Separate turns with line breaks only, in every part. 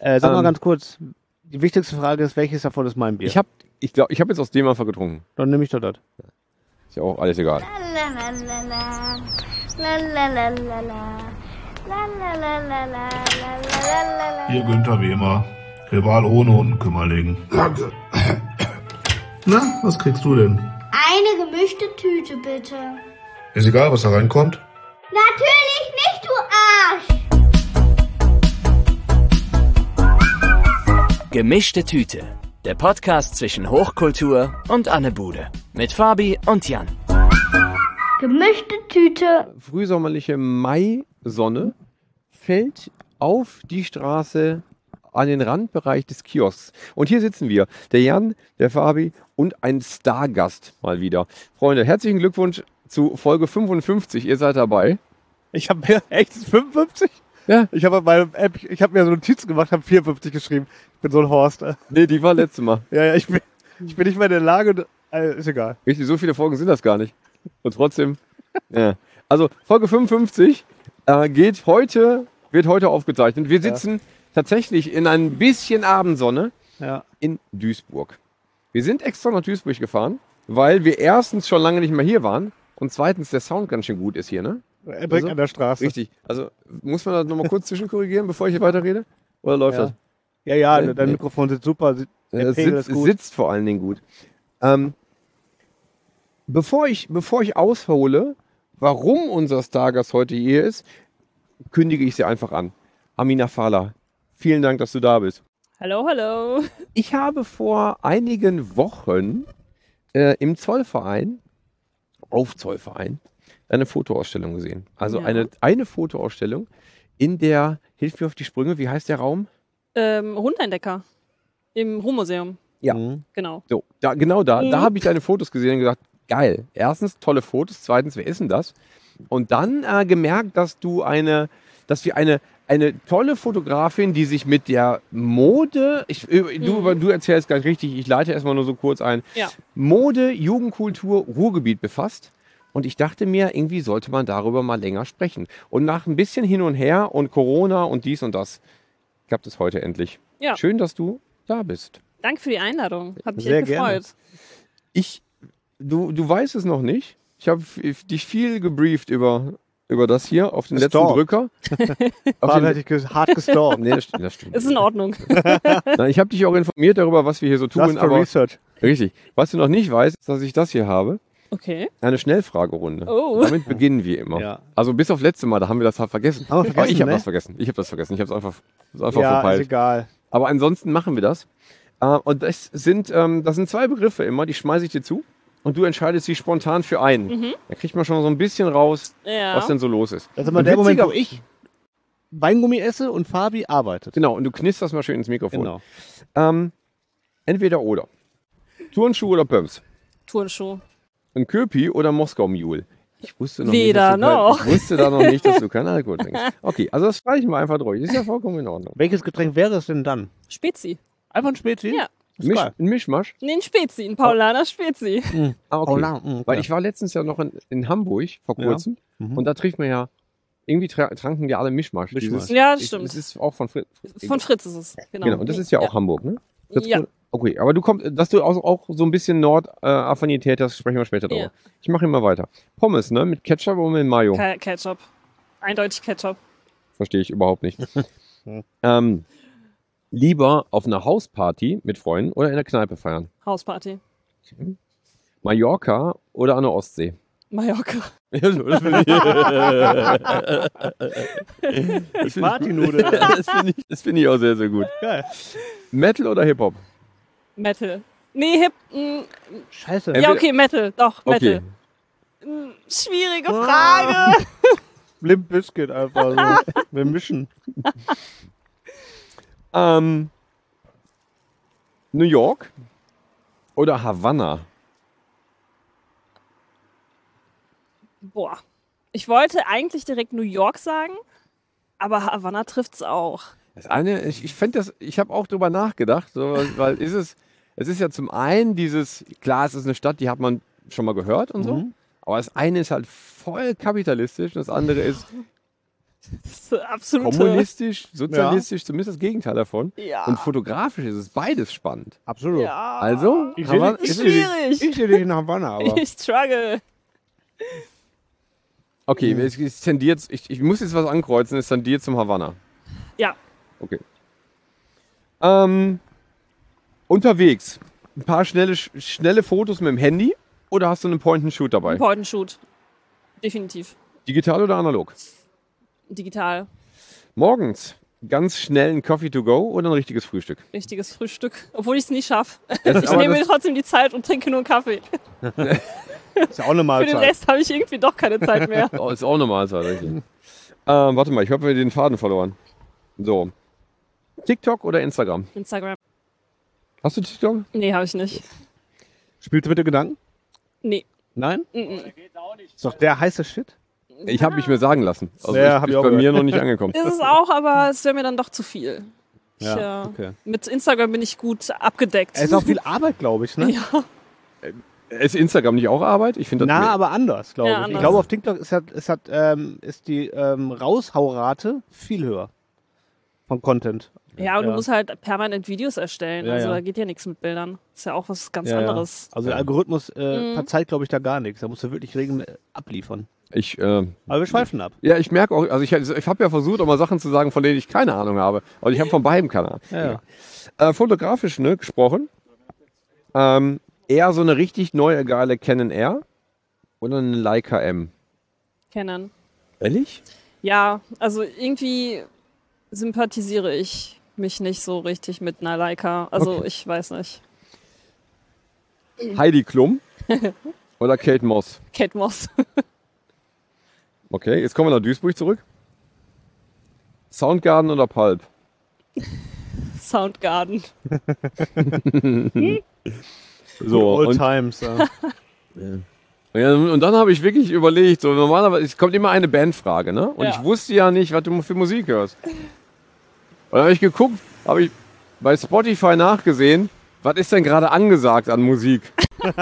Sag mal ganz kurz, die wichtigste Frage ist, welches davon ist mein Bier?
Ich hab jetzt aus dem einfach getrunken.
Dann nehme ich doch das.
Ist ja auch alles egal.
Hier Günther wie immer. Rival ohne Unkümmerling. Danke. Na, was kriegst du denn?
Eine gemischte Tüte, bitte.
Ist egal, was da reinkommt.
Natürlich nicht, du Arsch!
Gemischte Tüte. Der Podcast zwischen Hochkultur und Anne Bude. Mit Fabi und Jan.
Gemischte Tüte.
Frühsommerliche Maisonne fällt auf die Straße an den Randbereich des Kiosks. Und hier sitzen wir, der Jan, der Fabi und ein Stargast mal wieder. Freunde, herzlichen Glückwunsch zu Folge 55. Ihr seid dabei.
Ich habe mir echt 55?
Ja.
Ich habe mir so Notizen gemacht, habe 54 geschrieben. Ich bin so ein Horst.
Nee, die war letztes Mal.
Ja, ich bin nicht mehr in der Lage. Ist egal.
Richtig, so viele Folgen sind das gar nicht. Und trotzdem, ja. Also Folge 55 wird heute aufgezeichnet. Wir sitzen tatsächlich in ein bisschen Abendsonne in Duisburg. Wir sind extra nach Duisburg gefahren, weil wir erstens schon lange nicht mehr hier waren und zweitens der Sound ganz schön gut ist hier, ne?
Direkt an der Straße.
Richtig. Also muss man da nochmal kurz zwischenkorrigieren, bevor ich hier weiterrede? Oder läuft das?
Ja, dein Mikrofon sitzt super. Der Pegel ist gut.
Sitzt vor allen Dingen gut. Bevor ich aushole, warum unser Stargast heute hier ist, kündige ich sie einfach an. Amina Fala, vielen Dank, dass du da bist.
Hallo, hallo.
Ich habe vor einigen Wochen im Zollverein, auf Zollverein, eine Fotoausstellung gesehen. Also eine Fotoausstellung, in der, hilf mir auf die Sprünge, wie heißt der Raum?
Rundeindecker im Ruhrmuseum.
Ja.
Genau.
So, da habe ich deine Fotos gesehen und gesagt, geil. Erstens, tolle Fotos. Zweitens, wer ist denn das? Und dann gemerkt, dass wir eine tolle Fotografin, die sich mit der Mode, du erzählst ganz richtig, ich leite erstmal nur so kurz ein, Mode, Jugendkultur, Ruhrgebiet befasst. Und ich dachte mir, irgendwie sollte man darüber mal länger sprechen. Und nach ein bisschen hin und her und Corona und dies und das, klappt es heute endlich. Ja. Schön, dass du da bist.
Danke für die Einladung. Hat mich
Sehr
echt gefreut.
Du weißt es noch nicht. Ich habe dich viel gebrieft über das hier auf den letzten Drücker.
Fabi hat dich hart gestorben.
Nee, das stimmt.
Ist in Ordnung.
Nein, ich habe dich auch informiert darüber, was wir hier so tun.
Just for Research.
Richtig. Was du noch nicht weißt, ist, dass ich das hier habe.
Okay.
Eine Schnellfragerunde.
Oh.
Damit beginnen wir immer.
Ja.
Also bis auf letzte Mal, da haben wir das halt vergessen.
Aber ich habe
das vergessen. Ich habe das einfach
ja,
verpeilt.
ist egal.
Aber ansonsten machen wir das. Und das sind zwei Begriffe immer, die schmeiße ich dir zu. Und du entscheidest dich spontan für einen. Da kriegt man schon so ein bisschen raus, was denn so los ist.
Das ist immer der Moment, wo ich Weingummi esse und Fabi arbeitet.
Genau, und du knisterst mal schön ins Mikrofon.
Genau.
Entweder oder. Turnschuh oder Pumps?
Turnschuh.
Ein Köpi oder Moskau Mule? Ich wusste
Weder noch.
Ich wusste da noch nicht, dass du keinen Alkohol trinkst. Okay, also das streichen wir einfach durch. Ist ja vollkommen in Ordnung.
Welches Getränk wäre es denn dann?
Spezi.
Einfach ein Spezi?
Ja.
Ein Mischmasch?
Nee, ein Spezi. Ein Paulaner Spezi.
Okay. Weil ich war letztens ja noch in Hamburg vor kurzem und da trifft man ja, irgendwie tranken die alle Mischmasch.
Ja, das stimmt.
Das ist auch von Fritz.
Von Fritz ist es, genau.
Und das ist ja auch Hamburg, ne?
Ja.
Okay, aber dass du auch so ein bisschen Nordaffinität hast, sprechen wir später drüber.
Ja.
Ich mache immer weiter. Pommes, ne? Mit Ketchup oder mit Mayo?
Ketchup. Eindeutig Ketchup.
Verstehe ich überhaupt nicht. Lieber auf einer Hausparty mit Freunden oder in der Kneipe feiern?
Hausparty.
Okay. Mallorca oder an der Ostsee?
Mallorca.
Party-Nudel.
Das finde ich auch sehr, sehr gut.
Geil.
Metal oder Hip-Hop?
Metal. Nee,
Scheiße.
Ja, okay, Metal. Doch, Metal.
Okay.
Schwierige Frage.
Limp Bizkit einfach so. Wir mischen.
New York oder Havanna?
Boah. Ich wollte eigentlich direkt New York sagen, aber Havanna trifft's auch.
Das eine, ich habe auch drüber nachgedacht, so, weil es ist ja zum einen klar, es ist eine Stadt, die hat man schon mal gehört und so, aber das eine ist halt voll kapitalistisch, das andere ist
Das ist absolute...
Kommunistisch, sozialistisch, zumindest das Gegenteil davon.
Ja.
Und fotografisch ist es beides spannend.
Absolut.
Ja.
Also,
Ich
Havanna-
sehe
schwierig.
ich seh dich in Havanna, aber
Ich struggle.
okay, es tendiert, ich muss jetzt was ankreuzen, es tendiert zum Havanna.
Ja.
Okay. Unterwegs, ein paar schnelle Fotos mit dem Handy oder hast du einen Point-and-Shoot dabei?
Point and Shoot. Definitiv.
Digital oder analog?
Digital.
Morgens ganz schnell ein Coffee to go oder ein richtiges Frühstück?
Richtiges Frühstück. Obwohl ich es nie schaffe.
Das-
Ich
aber
nehme mir
das-
trotzdem die Zeit und trinke nur einen Kaffee.
ist ja auch eine
Für den
Mahlzeit.
Rest habe ich irgendwie doch keine Zeit mehr.
Oh, ist auch normal, richtig. Warte mal, ich habe mir den Faden verloren. So. TikTok oder Instagram?
Instagram.
Hast du TikTok?
Nee, habe ich nicht.
Spielst du mit den Gedanken?
Nee.
Nein?
Mm-mm.
Ist doch der heiße Shit.
Ich habe mich mir sagen lassen. Also
Ja,
ich
hab
bin
ich auch
bei mir
gehört.
noch nicht angekommen.
Ist es auch, aber es wäre mir dann doch zu viel.
Ja, okay.
Mit Instagram bin ich gut abgedeckt.
Es ist auch viel Arbeit, glaube ich, ne?
Ja.
Ist Instagram nicht auch Arbeit? Ich finde das
Na,
mehr-
aber anders, glaube
Ja,
ich.
anders.
Ich glaube, auf TikTok ist die Raushaurate viel höher von Content.
Ja, und du
Ja.
musst halt permanent Videos erstellen.
Ja,
Also
ja.
da geht ja nichts mit Bildern. Ist ja auch was ganz
Ja, ja.
anderes.
Also der Algorithmus verzeiht, glaube ich, da gar nichts. Da musst du wirklich regeln abliefern.
Ich,
Aber wir schweifen ab.
ja, ich merke auch, also ich habe ja versucht, auch mal Sachen zu sagen, von denen ich keine Ahnung habe. Und ich habe von beidem keine Ahnung.
Ja.
Fotografisch, ne, gesprochen. Eher so eine richtig neue, geile Canon R oder eine Leica M.
Canon.
Ehrlich?
Ja, also irgendwie sympathisiere ich mich nicht so richtig mit einer Leica. Also ich weiß nicht.
Heidi Klum oder Kate Moss?
Kate Moss.
Okay, jetzt kommen wir nach Duisburg zurück. Soundgarden oder Pulp?
Soundgarden.
So,
Old
und,
Times.
ja, und dann habe ich wirklich überlegt, so normalerweise, es kommt immer eine Bandfrage, ne? Und
Ja.
ich wusste ja nicht, was du für Musik hörst. Und dann habe ich geguckt, habe ich bei Spotify nachgesehen, was ist denn gerade angesagt an Musik? Und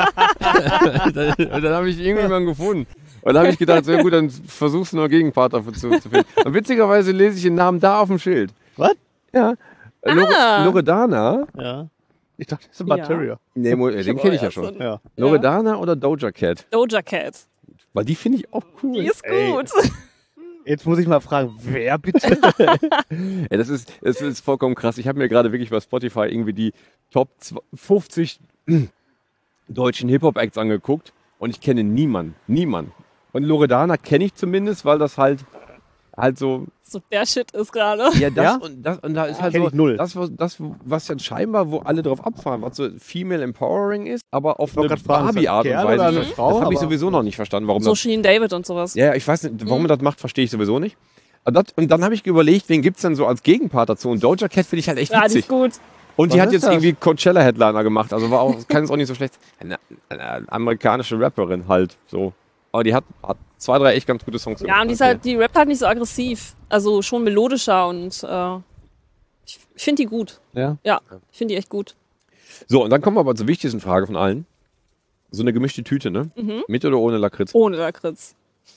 dann habe ich irgendjemanden gefunden. Und dann habe ich gedacht, so, ja gut, dann versuchst du noch einen Gegenpart dafür zu finden. Und witzigerweise lese ich den Namen da auf dem Schild.
Was?
Ja. Loredana.
Ja. Ich dachte, das ist ein
Ja.
Bacteria.
Nee, den kenne ich ja schon.
Ja.
Loredana oder Doja Cat?
Doja Cat.
Weil die finde ich auch cool.
Die ist
Ey.
gut.
Jetzt muss ich mal fragen, wer bitte?
Ja, das ist vollkommen krass. Ich habe mir gerade wirklich bei Spotify irgendwie die Top 50 deutschen Hip-Hop-Acts angeguckt und ich kenne niemanden. Und Loredana kenne ich zumindest, weil das halt so,
So der Shit ist gerade.
ja,
Ja?
und da ist halt
Kenn
so,
ich null.
das, was jetzt scheinbar, wo alle drauf abfahren, was so female empowering ist, aber auf eine
wollte gerade fragen, ist das
Barbie-Art
ein
und
Kerl
Weise.
oder eine
Das
Frau?
habe ich
Aber-
sowieso noch nicht verstanden, warum
So
das.
Sheen David und sowas.
Ja, ich weiß nicht, warum man das macht, verstehe ich sowieso nicht. Und dann habe ich überlegt, wen gibt's denn so als Gegenpart dazu? Und Doja Cat finde ich halt echt
Ja, die
witzig.
ist gut.
Und die
Was
hat
ist
jetzt
das?
irgendwie Coachella-Headliner gemacht. Also war auch, kann es auch nicht so schlecht. Eine amerikanische Rapperin halt so. Aber die hat 2, 3 echt ganz gute Songs gemacht.
Ja, und die rappt halt nicht so aggressiv. Also schon melodischer und ich finde die gut.
Ja.
Ja, ich finde die echt gut.
So, und dann kommen wir aber zur wichtigsten Frage von allen. So eine gemischte Tüte, ne? Mit oder ohne Lakritz?
Ohne Lakritz.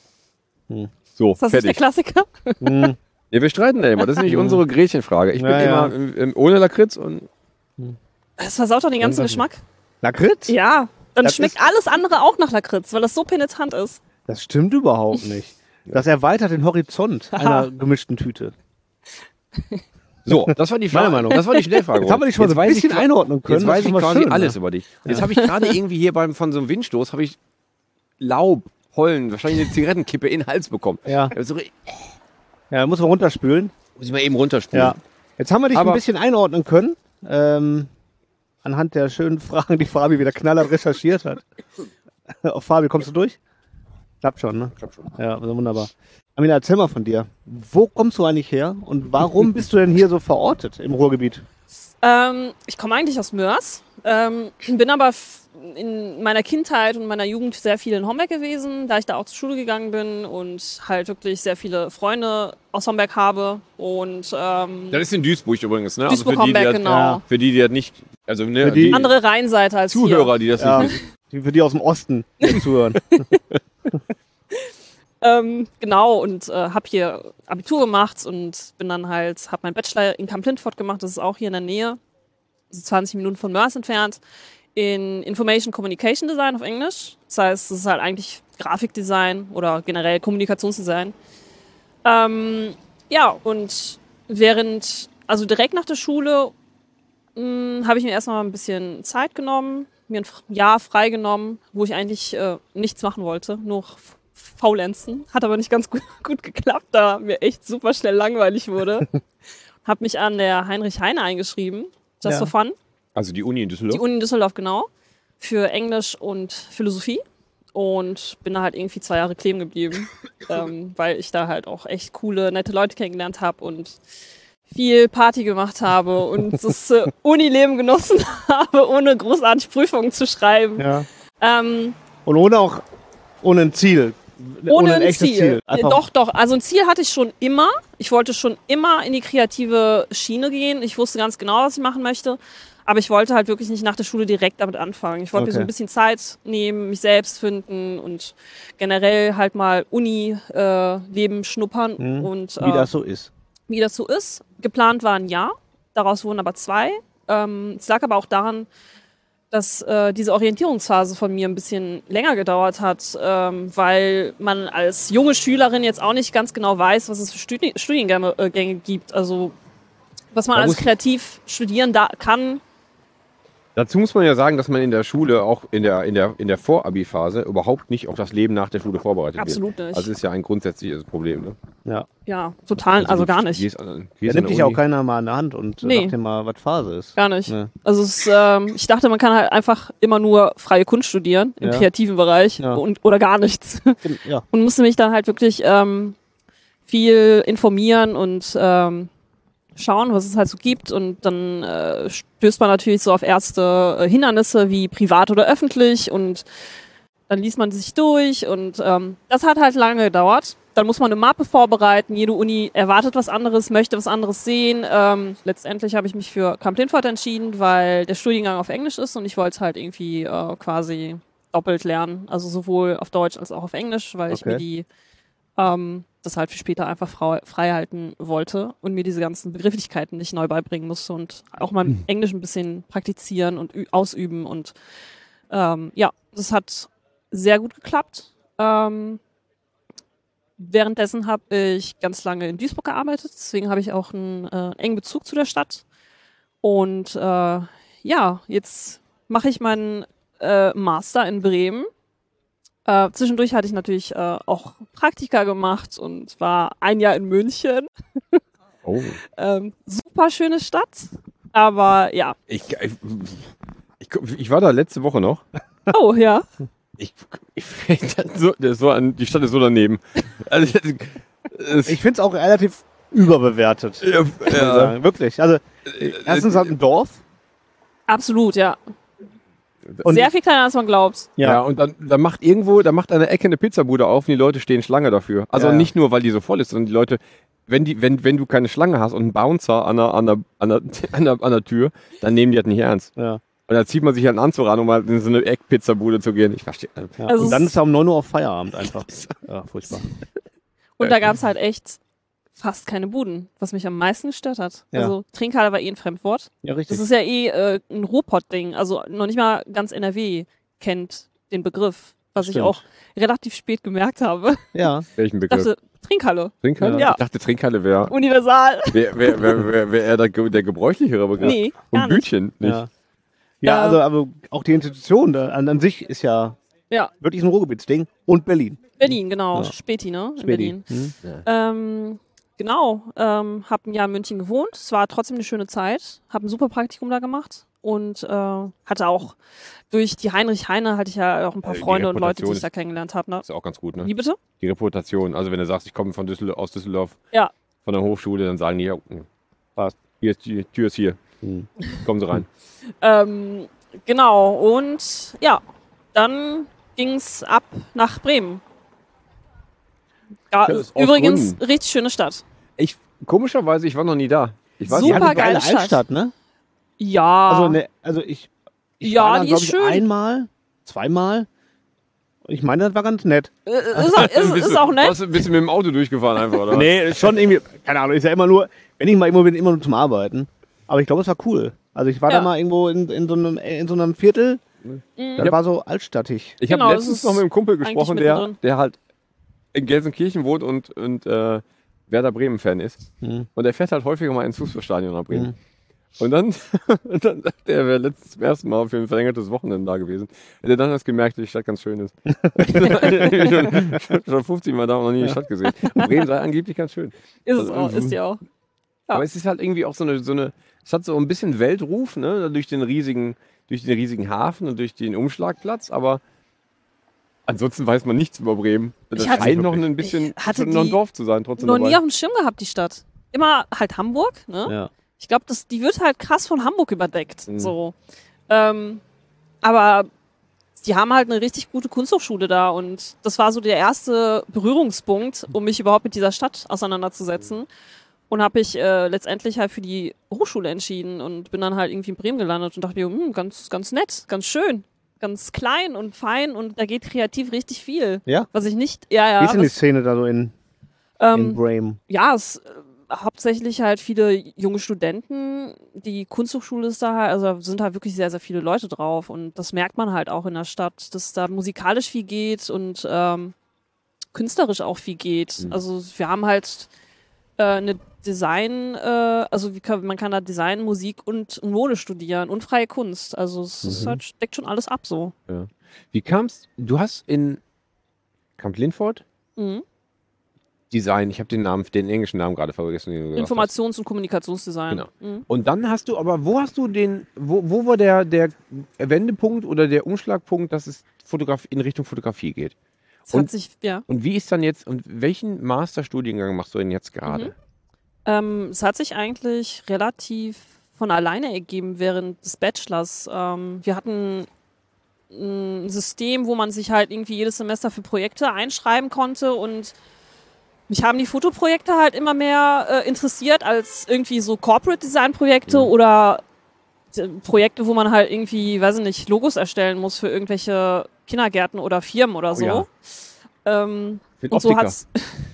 So,
Ist das nicht der
fertig.
Klassiker?
Ja, wir streiten da immer. Das ist nämlich unsere Gretchenfrage. Ich bin
Ja, ja.
immer ohne Lakritz und
Das versaut doch den ganzen Geschmack.
Lakritz?
Ja, dann
Das
schmeckt
ist-
alles andere auch nach Lakritz, weil das so penetrant ist.
Das stimmt überhaupt nicht. Das erweitert den Horizont einer gemischten Tüte.
so, das war die Frage.
Meine Meinung.
Das war die Schnellfrage.
Jetzt haben wir dich schon so ein
weiß ich
bisschen einordnen können.
Jetzt
das
weiß
ist
ich
schon mal
quasi
schön,
alles
ne?
über dich. Und jetzt habe ich gerade irgendwie hier von so einem Windstoß, habe ich Laub, Pollen, wahrscheinlich eine Zigarettenkippe in den Hals bekommen.
Ja.
Also,
Ja, muss man runterspülen.
muss ich mal eben runterspülen.
Ja. Jetzt haben wir dich
Aber-
ein bisschen einordnen können. Anhand der schönen Fragen, die Fabi wieder knallhart recherchiert hat. Auf Fabi, kommst du durch? Klappt schon, ne?
Klappt schon.
Ja, also wunderbar. Amina, erzähl mal von dir. Wo kommst du eigentlich her und warum bist du denn hier so verortet im Ruhrgebiet?
Ich komme eigentlich aus Mörs, bin aber in meiner Kindheit und meiner Jugend sehr viel in Homberg gewesen, da ich da auch zur Schule gegangen bin und halt wirklich sehr viele Freunde aus Homberg habe. Und
Das ist in Duisburg übrigens, ne?
Duisburg,
also für die,
Homberg,
die
genau.
ja.
Für die das nicht, also ne,
Für die-
Andere Rheinseite als
Zuhörer, die das
Ja,
nicht wissen.
die für die aus dem Osten hier zuhören.
Genau, und habe hier Abitur gemacht und bin dann halt, habe meinen Bachelor in Kamp-Lintfort gemacht, das ist auch hier in der Nähe, so 20 Minuten von Mörs entfernt, in Information Communication Design auf Englisch. Das heißt, es ist halt eigentlich Grafikdesign oder generell Kommunikationsdesign. Ja, und also direkt nach der Schule habe ich mir erstmal ein bisschen Zeit genommen, mir ein Jahr freigenommen, wo ich eigentlich nichts machen wollte, nur faulenzen. Hat aber nicht ganz gut geklappt, da mir echt super schnell langweilig wurde. Habe mich an der Heinrich Heine eingeschrieben, just for fun.
Also die Uni in Düsseldorf?
Die Uni in Düsseldorf, genau. Für Englisch und Philosophie. Und bin da halt irgendwie 2 Jahre kleben geblieben, weil ich da halt auch echt coole, nette Leute kennengelernt habe und viel Party gemacht habe und das Unileben genossen habe, ohne großartig Prüfungen zu schreiben.
Ja. Und ohne ein Ziel.
Ohne ein
echtes
Ziel.
Einfach-
Doch. Also ein Ziel hatte ich schon immer. Ich wollte schon immer in die kreative Schiene gehen. Ich wusste ganz genau, was ich machen möchte. Aber ich wollte halt wirklich nicht nach der Schule direkt damit anfangen. Ich wollte mir so ein bisschen Zeit nehmen, mich selbst finden und generell halt mal Uni-Leben schnuppern. Und,
wie das so ist.
Wie das so ist. Geplant war ein Jahr, daraus wurden aber 2. Es lag aber auch daran, dass diese Orientierungsphase von mir ein bisschen länger gedauert hat, weil man als junge Schülerin jetzt auch nicht ganz genau weiß, was es für Studiengänge gibt. Also was man als kreativ studieren kann.
Dazu muss man ja sagen, dass man in der Schule, auch in der Vor-Abi-Phase, überhaupt nicht auf das Leben nach der Schule vorbereitet
Absolut
wird.
nicht.
Also das ist ja ein grundsätzliches Problem. Ne?
Ja.
Ja, total, also gar nicht.
Gehst
Da
an
nimmt dich
der
auch
Uni.
keiner mal an der Hand und sagt dir mal, was Phase ist.
Gar nicht.
Nee.
Also ich dachte, man kann halt einfach immer nur freie Kunst studieren im kreativen Bereich oder gar nichts.
Ja.
Und musste mich dann halt wirklich viel informieren und schauen, was es halt so gibt. Und dann stößt man natürlich so auf erste Hindernisse wie privat oder öffentlich und dann liest man sich durch und das hat halt lange gedauert. Dann muss man eine Mappe vorbereiten. Jede Uni erwartet was anderes, möchte was anderes sehen. Letztendlich habe ich mich für Kamp-Lintfort entschieden, weil der Studiengang auf Englisch ist und ich wollte es halt irgendwie quasi doppelt lernen. Also sowohl auf Deutsch als auch auf Englisch, weil ich mir das halt für später einfach frei halten wollte und mir diese ganzen Begrifflichkeiten nicht neu beibringen musste und auch mal Englisch ein bisschen praktizieren und ausüben. Und das hat sehr gut geklappt. Währenddessen habe ich ganz lange in Duisburg gearbeitet, deswegen habe ich auch einen engen Bezug zu der Stadt. Und jetzt mache ich meinen Master in Bremen. Zwischendurch hatte ich natürlich auch Praktika gemacht und war 1 Jahr in München.
Oh.
Super schöne Stadt, aber ja.
Ich war da letzte Woche noch.
Oh, ja.
Die Stadt ist so daneben. Also,
Ich finde es auch relativ überbewertet.
ja.
Wirklich. Also, erstens hat ein Dorf.
Absolut, ja.
Und
Sehr viel kleiner, als man glaubt.
Ja, und dann macht an der Ecke eine Pizzabude auf und die Leute stehen Schlange dafür. Also nicht nur, weil die so voll ist, sondern die Leute, wenn du keine Schlange hast und einen Bouncer an der Tür, dann nehmen die das nicht ernst.
Ja.
Und dann zieht man sich halt einen Anzug an, um mal in so eine Eckpizzabude zu gehen. Ich verstehe.
Ja.
Also
Und dann ist er um 9 Uhr auf Feierabend einfach. Ja, furchtbar.
Und da gab es halt echt fast keine Buden, was mich am meisten gestört hat.
Ja.
Also Trinkhalle war ein Fremdwort.
Ja, richtig.
Das ist ja ein Ruhrpott-Ding. Also noch nicht mal ganz NRW kennt den Begriff, was ich
Stimmt.
auch relativ spät gemerkt habe.
Ja.
Welchen
Ich
Begriff?
dachte, Trinkhalle.
Trinkhalle?
Ja.
Ich dachte, Trinkhalle wäre
Universal.
eher der gebräuchlichere Begriff.
Nee, gar
Und
nicht.
Bütchen nicht.
Ja. Ja, also aber auch die Institution da, an sich ist ja
Ja,
wirklich ein Ruhrgebietsding. Und Berlin.
Berlin, genau.
Ja.
Späti, ne? In
Späti.
Berlin. Genau, habe ein Jahr in München gewohnt. Es war trotzdem eine schöne Zeit. Habe ein super Praktikum da gemacht und hatte auch durch die Heinrich Heine hatte ich ja auch ein paar
Die
Freunde und Leute, die
Reputation
ich da kennengelernt habe. Ne?
Ist auch ganz gut, ne?
Wie bitte?
Die Reputation. Also wenn du sagst, ich komme aus Düsseldorf,
Ja.
von der Hochschule, dann sagen die, ja,
Passt.
hier ist die Tür ist hier. Kommen Sie rein.
Genau, und ja, dann ging's ab nach Bremen. Ja,
Ja, aus
übrigens,
Gründen.
richtig schöne Stadt.
Komischerweise, ich war noch nie da. Ich weiß
Super
nicht,
Die hat eine
geile
geile
Stadt.
Altstadt, ne?
Ja,
Also ich
Ja,
war da,
die
glaub
ist
ich,
schön.
einmal, zweimal. Ich meine, das war ganz nett.
Ist auch nett.
Bist du mit dem Auto durchgefahren einfach, oder?
Nee, schon irgendwie, keine Ahnung, ist ja immer nur, wenn ich mal irgendwo bin, immer nur zum Arbeiten. Aber ich glaube, es war cool. Also ich war da mal irgendwo in so einem Viertel, das war so altstattig.
Ich
Genau,
habe
das
letztens
ist
noch mit einem Kumpel gesprochen,
eigentlich mittendrin.
der halt in Gelsenkirchen wohnt und Werder Bremen-Fan ist. Und der fährt halt häufiger mal ins Fußballstadion nach Bremen. Und dann sagt er wäre letztens zum ersten Mal für ein verlängertes Wochenende da gewesen. Hätte er dann erst gemerkt, dass die Stadt ganz schön ist. schon 50 Mal da und noch nie die Stadt gesehen. Und Bremen sei angeblich ganz schön.
Ist es auch, ist ja auch. Ja.
Aber es ist halt irgendwie auch so eine, es hat so ein bisschen Weltruf, ne, durch den riesigen Hafen und durch den Umschlagplatz, aber ansonsten weiß man nichts über Bremen. Das scheint noch ein bisschen noch ein Dorf zu sein, trotzdem.
Noch nie auf dem Schirm gehabt, die Stadt. Immer halt Hamburg, ne?
Ja.
Ich glaube, die wird halt krass von Hamburg überdeckt. So. Aber die haben halt eine richtig gute Kunsthochschule da und das war so der erste Berührungspunkt, um mich überhaupt mit dieser Stadt auseinanderzusetzen. Und habe ich letztendlich halt für die Hochschule entschieden und bin dann halt irgendwie in Bremen gelandet und dachte mir, ganz, ganz nett, ganz schön, ganz klein und fein und da geht kreativ richtig viel.
Ja?
Was ich nicht,
Wie ist denn die Szene da so in Bremen?
Ja, es hauptsächlich halt viele junge Studenten. Die Kunsthochschule ist da halt, also sind halt wirklich sehr, sehr viele Leute drauf und das merkt man halt auch in der Stadt, dass da musikalisch viel geht und künstlerisch auch viel geht. Also wir haben halt eine Design, man kann da Design, Musik und Mode studieren und freie Kunst. Also es ist halt, deckt schon alles ab so.
Ja. Wie kam's? Du hast in Camp Lindford Design, ich habe den englischen Namen gerade vergessen. Den du gesagt
Informations- und Kommunikationsdesign.
Genau. Und dann hast du, aber wo hast du wo war der Wendepunkt oder der Umschlagpunkt, dass es in Richtung Fotografie geht? Und wie ist dann jetzt, und welchen Masterstudiengang machst du denn jetzt gerade?
Es hat sich eigentlich relativ von alleine ergeben während des Bachelors. Wir hatten ein System, wo man sich halt irgendwie jedes Semester für Projekte einschreiben konnte und mich haben die Fotoprojekte halt immer mehr interessiert als irgendwie so Corporate Design Projekte oder Projekte, wo man halt irgendwie, weiß ich nicht, Logos erstellen muss für irgendwelche Kindergärten oder Firmen oder so.
Ja.
Und so hat's.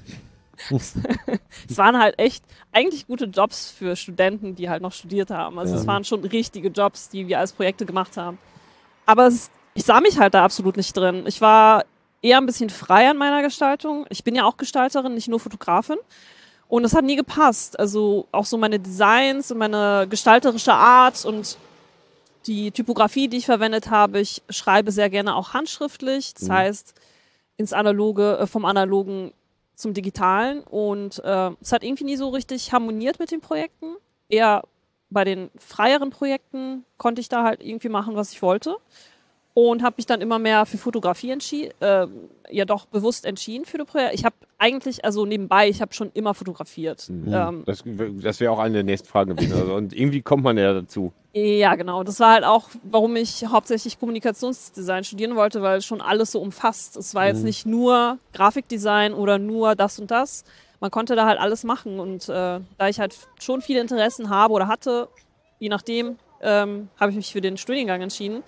Es waren halt echt eigentlich gute Jobs für Studenten, die halt noch studiert haben. Also es waren schon richtige Jobs, die wir als Projekte gemacht haben. Aber ich sah mich halt da absolut nicht drin. Ich war eher ein bisschen frei an meiner Gestaltung. Ich bin ja auch Gestalterin, nicht nur Fotografin. Und es hat nie gepasst. Also auch so meine Designs und meine gestalterische Art und die Typografie, die ich verwendet habe. Ich schreibe sehr gerne auch handschriftlich. Das heißt, vom Analogen zum Digitalen. Und es hat irgendwie nie so richtig harmoniert mit den Projekten. Eher bei den freieren Projekten konnte ich da halt irgendwie machen, was ich wollte. Und habe mich dann immer mehr für Fotografie bewusst entschieden für das Projekt. Ich habe eigentlich, also nebenbei, ich habe schon immer fotografiert.
Das wäre auch eine der nächsten Fragen gewesen. Also, und irgendwie kommt man ja dazu.
Ja, genau. Das war halt auch, warum ich hauptsächlich Kommunikationsdesign studieren wollte, weil es schon alles so umfasst. Es war jetzt nicht nur Grafikdesign oder nur das und das. Man konnte da halt alles machen. Und da ich halt schon viele Interessen habe oder hatte, je nachdem, habe ich mich für den Studiengang entschieden.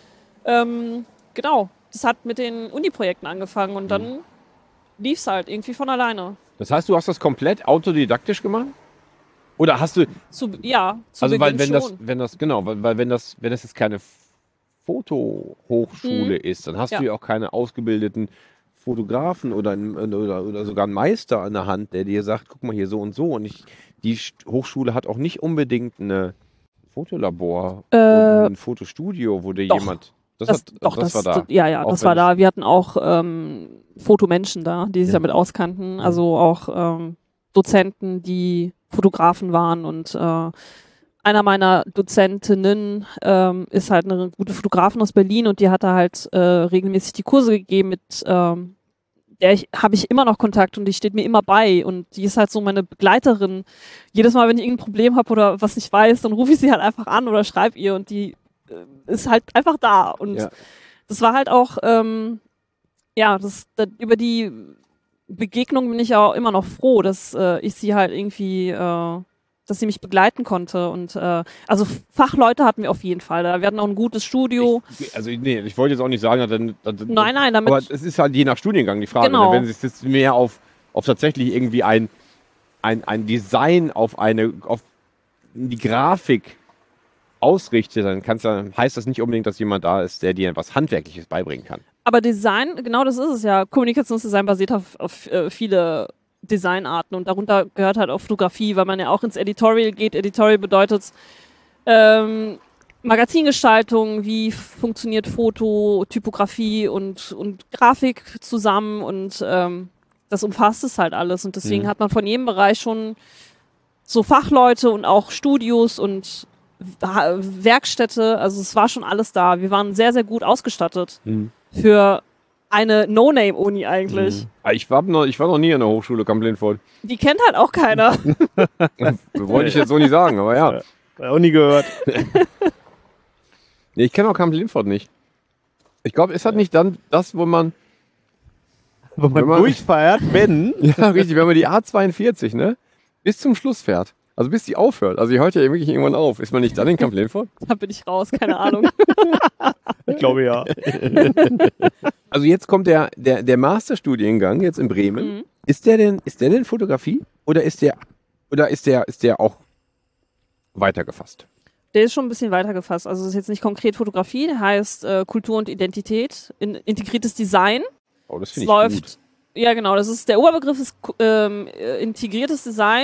Genau, das hat mit den Uni-Projekten angefangen und dann lief es halt irgendwie von alleine.
Das heißt, du hast das komplett autodidaktisch gemacht? Oder hast du...
Zu
also weil
Beginn schon.
wenn das jetzt keine Fotohochschule ist, dann hast du ja auch keine ausgebildeten Fotografen oder sogar einen Meister an der Hand, der dir sagt, guck mal hier so und so. Und die Hochschule hat auch nicht unbedingt ein Fotolabor oder ein Fotostudio, wo dir jemand... Das war da.
Ja, das war da. Wir hatten auch Fotomenschen da, die sich damit auskannten. Also auch Dozenten, die Fotografen waren. Und einer meiner Dozentinnen ist halt eine gute Fotografin aus Berlin und die hat da halt regelmäßig die Kurse gegeben, mit der habe ich immer noch Kontakt und die steht mir immer bei. Und die ist halt so meine Begleiterin. Jedes Mal, wenn ich irgendein Problem habe oder was nicht weiß, dann rufe ich sie halt einfach an oder schreibe ihr und die ist halt einfach da. Und das war halt auch, über die Begegnung bin ich auch immer noch froh, dass ich sie halt irgendwie, dass sie mich begleiten konnte. Und also Fachleute hatten wir auf jeden Fall. Wir hatten auch ein gutes Studio.
Ich wollte jetzt auch nicht sagen,
Nein, damit.
Aber es ist halt je nach Studiengang die Frage.
Genau.
Wenn es jetzt mehr auf tatsächlich irgendwie ein Design auf die Grafik ausrichtet, dann heißt das nicht unbedingt, dass jemand da ist, der dir was Handwerkliches beibringen kann.
Aber Design, genau das ist es ja. Kommunikationsdesign basiert auf viele Designarten und darunter gehört halt auch Fotografie, weil man ja auch ins Editorial geht. Editorial bedeutet Magazingestaltung, wie funktioniert Foto, Typografie und Grafik zusammen und das umfasst es halt alles und deswegen hat man von jedem Bereich schon so Fachleute und auch Studios und Werkstätte, also es war schon alles da. Wir waren sehr, sehr gut ausgestattet für eine No-Name-Uni eigentlich.
Ich war noch nie an der Hochschule Kamp-Lindfort.
Die kennt halt auch keiner.
Wollte ich jetzt so nicht sagen, aber ja.
Auch nie gehört.
Nee, ich kenne auch Kamp-Lindfort nicht. Ich glaube, ist das nicht dann das, wo man
durchfeiert, wenn...
Ja, richtig, wenn man die A42, ne, bis zum Schluss fährt. Also bis die aufhört. Also die hört ja wirklich irgendwann auf. Ist man nicht dann in Kamp-Lindfort?
Da bin ich raus, keine Ahnung.
Ich glaube ja.
Also jetzt kommt der Masterstudiengang jetzt in Bremen. Ist der denn Fotografie? Oder ist der auch weitergefasst?
Der ist schon ein bisschen weiter gefasst. Also es ist jetzt nicht konkret Fotografie, der heißt Kultur und Identität, integriertes Design.
Oh, das finde ich gut.
Ja, genau, der Oberbegriff ist integriertes Design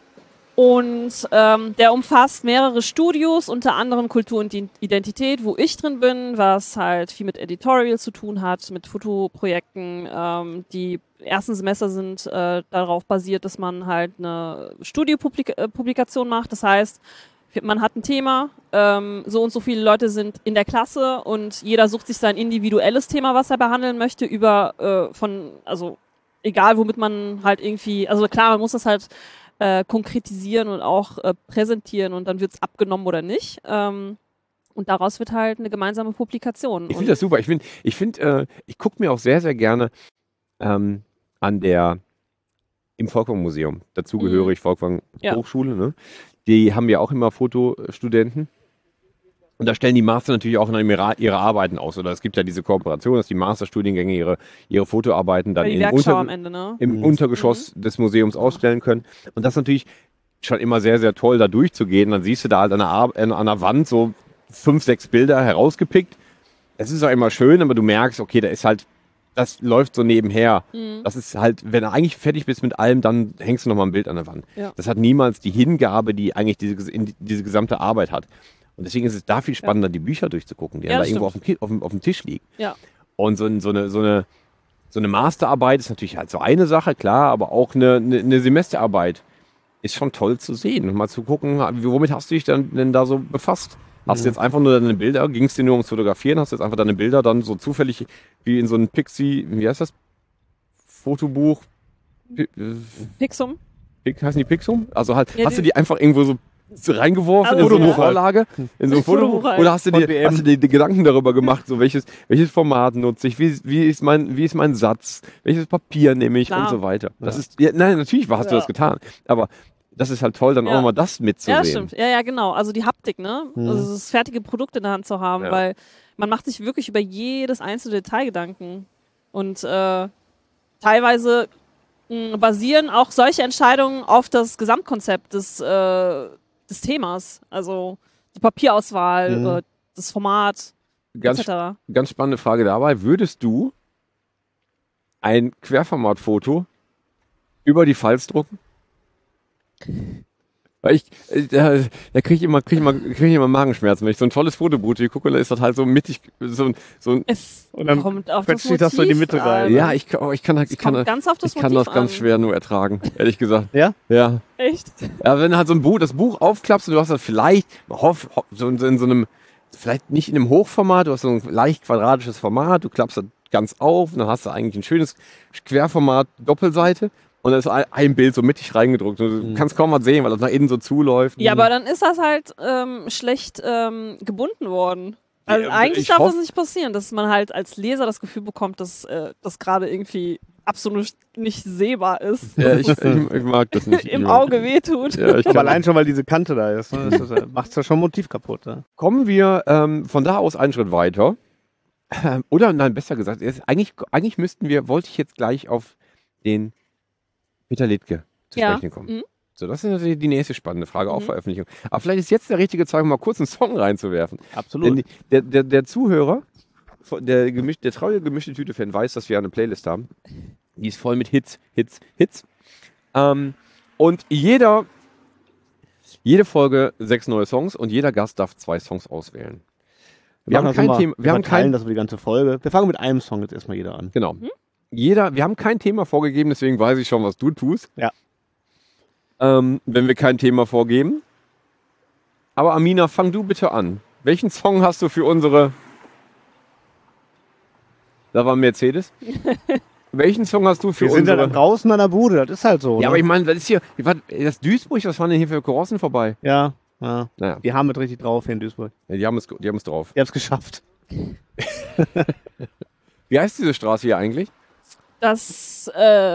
und der umfasst mehrere Studios, unter anderem Kultur und Identität, wo ich drin bin, was halt viel mit Editorial zu tun hat, mit Fotoprojekten. Die ersten Semester sind darauf basiert, dass man halt eine Studiopublikation macht. Das heißt, man hat ein Thema, so und so viele Leute sind in der Klasse und jeder sucht sich sein individuelles Thema, was er behandeln möchte, also egal womit man halt irgendwie, also klar, man muss das halt konkretisieren und auch präsentieren und dann wird es abgenommen oder nicht. Und daraus wird halt eine gemeinsame Publikation.
Ich finde das super. Ich gucke mir auch sehr, sehr gerne im Folkwang-Museum, dazugehörig Folkwang Hochschule, ne? Die haben ja auch immer Fotostudenten. Und da stellen die Master natürlich auch ihre Arbeiten aus. Oder es gibt ja diese Kooperation, dass die Masterstudiengänge ihre Fotoarbeiten dann im Untergeschoss des Museums ausstellen können. Und das ist natürlich schon immer sehr, sehr toll, da durchzugehen. Dann siehst du da halt an der Wand so 5, 6 Bilder herausgepickt. Es ist auch immer schön, aber du merkst, okay, das läuft so nebenher. Das ist halt, wenn du eigentlich fertig bist mit allem, dann hängst du nochmal ein Bild an der Wand. Ja. Das hat niemals die Hingabe, die eigentlich diese gesamte Arbeit hat. Und deswegen ist es da viel spannender, die Bücher durchzugucken, die dann da irgendwo auf dem Tisch liegen. Ja. Und so eine Masterarbeit ist natürlich halt so eine Sache, klar, aber auch eine Semesterarbeit ist schon toll zu sehen. Und mal zu gucken, womit hast du dich denn da so befasst? Hast du jetzt einfach nur deine Bilder, ging es dir nur ums Fotografieren, hast du jetzt einfach deine Bilder dann so zufällig wie in so ein wie heißt das? Fotobuch?
Pixum.
Heißen die Pixum? Also halt, hast du die einfach irgendwo so reingeworfen in so eine Vorlage? In so ein Fotobuch? Oder hast du dir die Gedanken darüber gemacht, so welches Format nutze ich, wie ist mein Satz, welches Papier nehme ich und so weiter. Das ist, nein, natürlich hast du das getan, aber das ist halt toll, dann auch nochmal das mitzusehen.
Ja, stimmt. Ja, genau. Also die Haptik, ne? Also das fertige Produkt in der Hand zu haben, weil man macht sich wirklich über jedes einzelne Detail Gedanken. Und teilweise basieren auch solche Entscheidungen auf das Gesamtkonzept des Themas. Also die Papierauswahl, das Format, etc.
Ganz spannende Frage dabei. Würdest du ein Querformatfoto über die Falz drucken? Weil da kriege ich immer Magenschmerzen, wenn ich so ein tolles Fotobuch gucke, da ist das halt so mittig, so ein
und dann
kommt auf das Motiv das so in die Mitte rein.
Ja, ich kann das ganz schwer nur ertragen, ehrlich gesagt.
Ja?
Ja.
Echt?
Ja, wenn du halt das Buch aufklappst und du hast das vielleicht so in so einem, vielleicht nicht in einem Hochformat, du hast so ein leicht quadratisches Format, du klappst das ganz auf und dann hast du eigentlich ein schönes Querformat Doppelseite. Und da ist ein Bild so mittig reingedruckt. Du kannst kaum was sehen, weil das nach innen so zuläuft.
Ja, aber dann ist das halt schlecht gebunden worden. Also eigentlich darf das nicht passieren, dass man halt als Leser das Gefühl bekommt, dass das gerade irgendwie absolut nicht sehbar ist.
Ja, ich mag das nicht.
Im Auge wehtut.
Ja,
Aber allein schon, weil diese Kante da ist. Ne? Das macht ja schon Motiv kaputt. Ne?
Kommen wir von da aus einen Schritt weiter. Oder nein, besser gesagt, eigentlich wollte ich jetzt gleich auf den Peter Liedtke zu sprechen kommen.
Mhm.
So, das ist natürlich die nächste spannende Frage, auch Veröffentlichung. Aber vielleicht ist jetzt der richtige Zeitpunkt, mal kurz einen Song reinzuwerfen.
Absolut.
Denn der Zuhörer, der treue gemischte Tüte-Fan weiß, dass wir eine Playlist haben. Die ist voll mit Hits. Und jede Folge 6 neue Songs und jeder Gast darf 2 Songs auswählen. Wir haben kein Thema. Wir verteilen das über die ganze Folge. Wir fangen mit einem Song jetzt erstmal jeder an. Genau. Wir haben kein Thema vorgegeben, deswegen weiß ich schon, was du tust.
Ja.
Wenn wir kein Thema vorgeben. Aber Amina, fang du bitte an. Welchen Song hast du für unsere... Da war Mercedes. Welchen Song hast du für
Wir sind
unsere...
ja dann draußen an der Bude, das ist halt so.
Ja,
ne?
aber ich meine, das ist hier... Das Duisburg, was waren denn hier für Karossen vorbei?
Ja.
Naja,
Die haben es richtig drauf hier in Duisburg.
ja, die haben es drauf.
Die haben es geschafft.
Wie heißt diese Straße hier eigentlich?
Das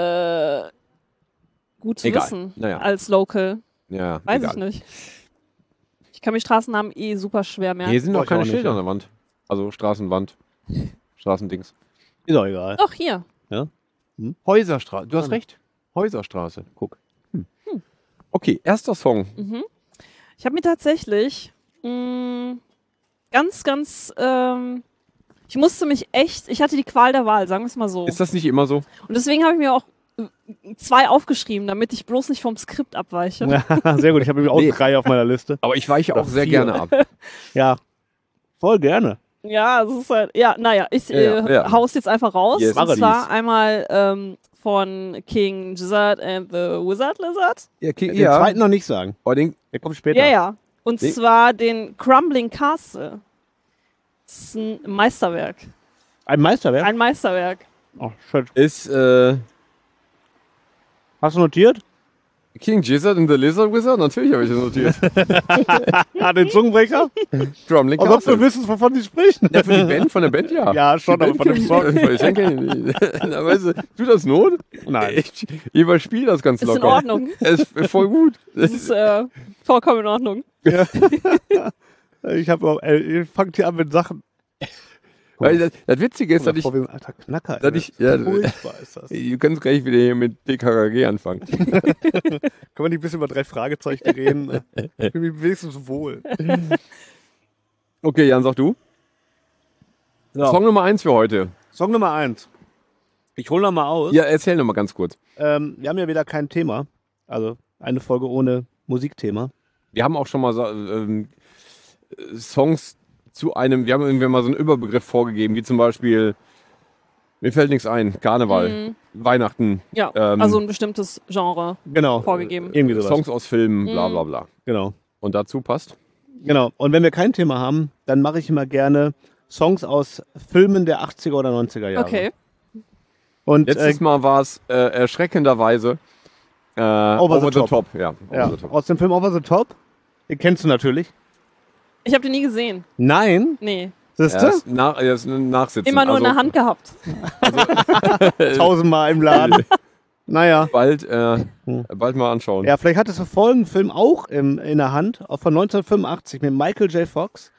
gut zu
Egal.
wissen
Naja.
als Local.
Ja,
Weiß
egal.
ich nicht. Ich kann mir Straßennamen super schwer merken.
Hier sind
Brauch
doch
ich
keine
auch nicht,
Schilder
ja.
an der Wand. Also Straßenwand. Straßendings.
Ist doch egal.
Doch, hier.
Häuserstraße. Du hast recht. Häuserstraße. Guck. Okay, erster Song.
Ich habe mir tatsächlich ich hatte die Qual der Wahl, sagen wir es mal so.
Ist das nicht immer so?
Und deswegen habe ich mir auch 2 aufgeschrieben, damit ich bloß nicht vom Skript abweiche.
Ja, sehr gut. Ich habe nämlich auch 3 auf meiner Liste.
Aber ich weiche auch sehr
4.
gerne ab.
Ja. Voll gerne.
Ja, es ist halt, ich
Ja.
hau's jetzt einfach raus.
Yes.
Und
Mache
zwar
dies.
einmal von King Gizzard and the Wizard Lizard.
Ja,
Den zweiten noch nicht sagen.
Aber den,
Der kommt später.
Ja. Und
Nee.
zwar den Crumbling Castle. Das ist ein Meisterwerk.
Ein Meisterwerk?
Ein Meisterwerk.
Oh, schön.
ist
Hast du notiert?
King Gizzard and the Lizard Wizard? Natürlich habe ich das notiert.
Den Zungenbrecher?
Drumlin
Als ob du
Castle.
wüsstest, wovon sie sprechen.
Ja, für die Band, von der Band, ja.
Ja, schon,
Die
aber von dem Song.
Ich denke, na, weißt du, tut das Not?
Nein.
Ich überspiele das ganz
Ist
locker.
in Ordnung.
Es ist voll gut.
Das ist vollkommen in Ordnung.
Ich fangt hier an mit Sachen.
Weil das Witzige ist, dass ich...
Vor wie ein alter Knacker.
dass ich ja,
Furchtbar ist das.
du kannst gleich wieder hier mit DKKG anfangen.
Können wir nicht ein bisschen über 3 Fragezeichen reden? Ich fühle mich wenigstens wohl.
Okay, Jan, sag du.
So.
Song Nummer 1 für heute.
Song Nummer 1. Ich hole noch mal aus.
Ja, erzähl noch mal ganz kurz.
Wir haben ja wieder kein Thema. Also eine Folge ohne Musikthema.
Wir haben auch schon mal Songs zu einem, wir haben irgendwie mal so einen Überbegriff vorgegeben, wie zum Beispiel, mir fällt nichts ein, Karneval, Weihnachten,
Ja, also ein bestimmtes Genre
Genau.
vorgegeben.
Irgendwie sowas.
Songs aus Filmen, bla bla bla.
Genau.
Und dazu passt?
Genau. Und wenn wir kein Thema haben, dann mache ich immer gerne Songs aus Filmen der 80er oder 90er Jahre.
Okay.
Und
Letztes Mal war es erschreckenderweise Over the Top. Ja,
ja,
Over the Top.
aus dem Film Over the Top. Den kennst du natürlich.
Ich habe den nie gesehen.
Nein.
Nee.
Siehst
Er
du?
ist, er ist ein Nachsitzen.
Immer nur in der Hand gehabt.
1000-mal im Laden. Naja.
Bald mal anschauen.
Ja, vielleicht hattest du folgenden Film auch in der Hand, auch von 1985 mit Michael J. Fox.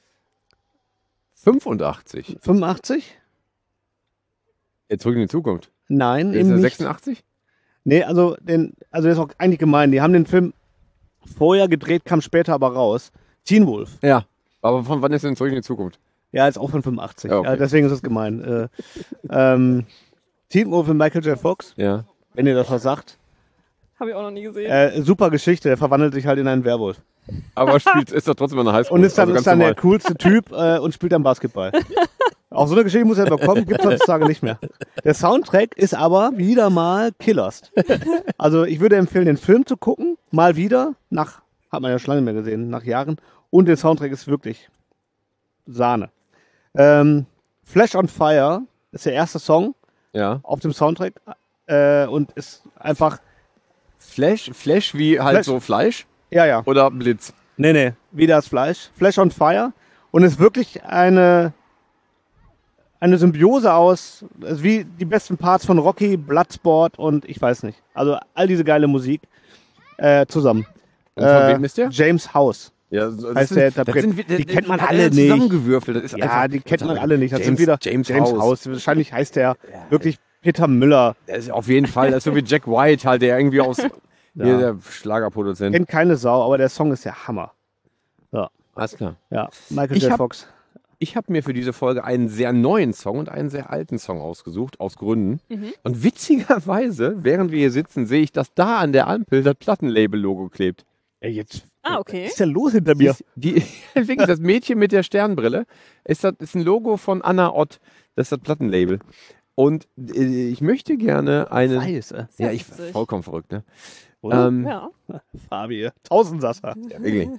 85.
85?
Jetzt zurück in die Zukunft.
Nein,
Ist
eben
er
nicht.
86?
Nee, also das ist auch eigentlich gemein. Die haben den Film vorher gedreht, kam später aber raus. Teen Wolf.
Ja. Aber von wann ist denn zurück in die Zukunft?
Ja, ist auch von 85.
Ja, okay.
Deswegen ist es gemein. Teen Wolf mit Michael J. Fox,
Ja.
wenn ihr das was sagt.
Habe ich auch noch nie gesehen.
Super Geschichte, der verwandelt sich halt in einen Werwolf.
Aber ist doch trotzdem eine Highschool.
Und ist dann,
also
ist dann der
normal.
coolste Typ und spielt dann Basketball. Auch so eine Geschichte muss er bekommen, gibt es heutzutage nicht mehr. Der Soundtrack ist aber wieder mal killerst. Also ich würde empfehlen, den Film zu gucken, mal wieder, hat man ja schon lange nicht mehr gesehen, nach Jahren. Und der Soundtrack ist wirklich Sahne. Flash on Fire ist der erste Song
Ja.
auf dem Soundtrack und ist einfach,
Flash wie halt
Flash.
so Fleisch
ja.
oder Blitz?
Nee, wie das Fleisch. Flash on Fire. Und ist wirklich eine eine Symbiose aus, also wie die besten Parts von Rocky, Bloodsport und ich weiß nicht. Also all diese geile Musik zusammen.
Und von wem ist der?
James House.
Ja,
heißt der Interpret. Die kennt man alle nicht.
Zusammengewürfelt. Das ist
Ja,
einfach
die kennt man
total-
alle nicht. Das sind wieder
James House.
Wahrscheinlich heißt der wirklich Peter Müller.
Das ist auf jeden Fall, das ist so wie Jack White halt, der irgendwie aus hier der Schlagerproduzent.
Kennt keine Sau, aber der Song ist der Hammer.
Alles klar.
Ja, Michael
Ich
J.
hab-
Fox.
Ich habe mir für diese Folge einen sehr neuen Song und einen sehr alten Song ausgesucht, aus Gründen. Und witzigerweise, während wir hier sitzen, sehe ich, dass da an der Ampel das Plattenlabel-Logo klebt.
Ey, jetzt.
Ah, okay.
Was ist denn los hinter mir?
Wirklich, das Mädchen mit der Sternbrille ist ein Logo von Anna Ott. Das ist das Plattenlabel. Und ich möchte gerne einen.
Scheiße.
Ja, ich
witzig.
vollkommen verrückt, ne?
Oder?
Ja.
Fabi, Tausendsasser.
Ja, wirklich.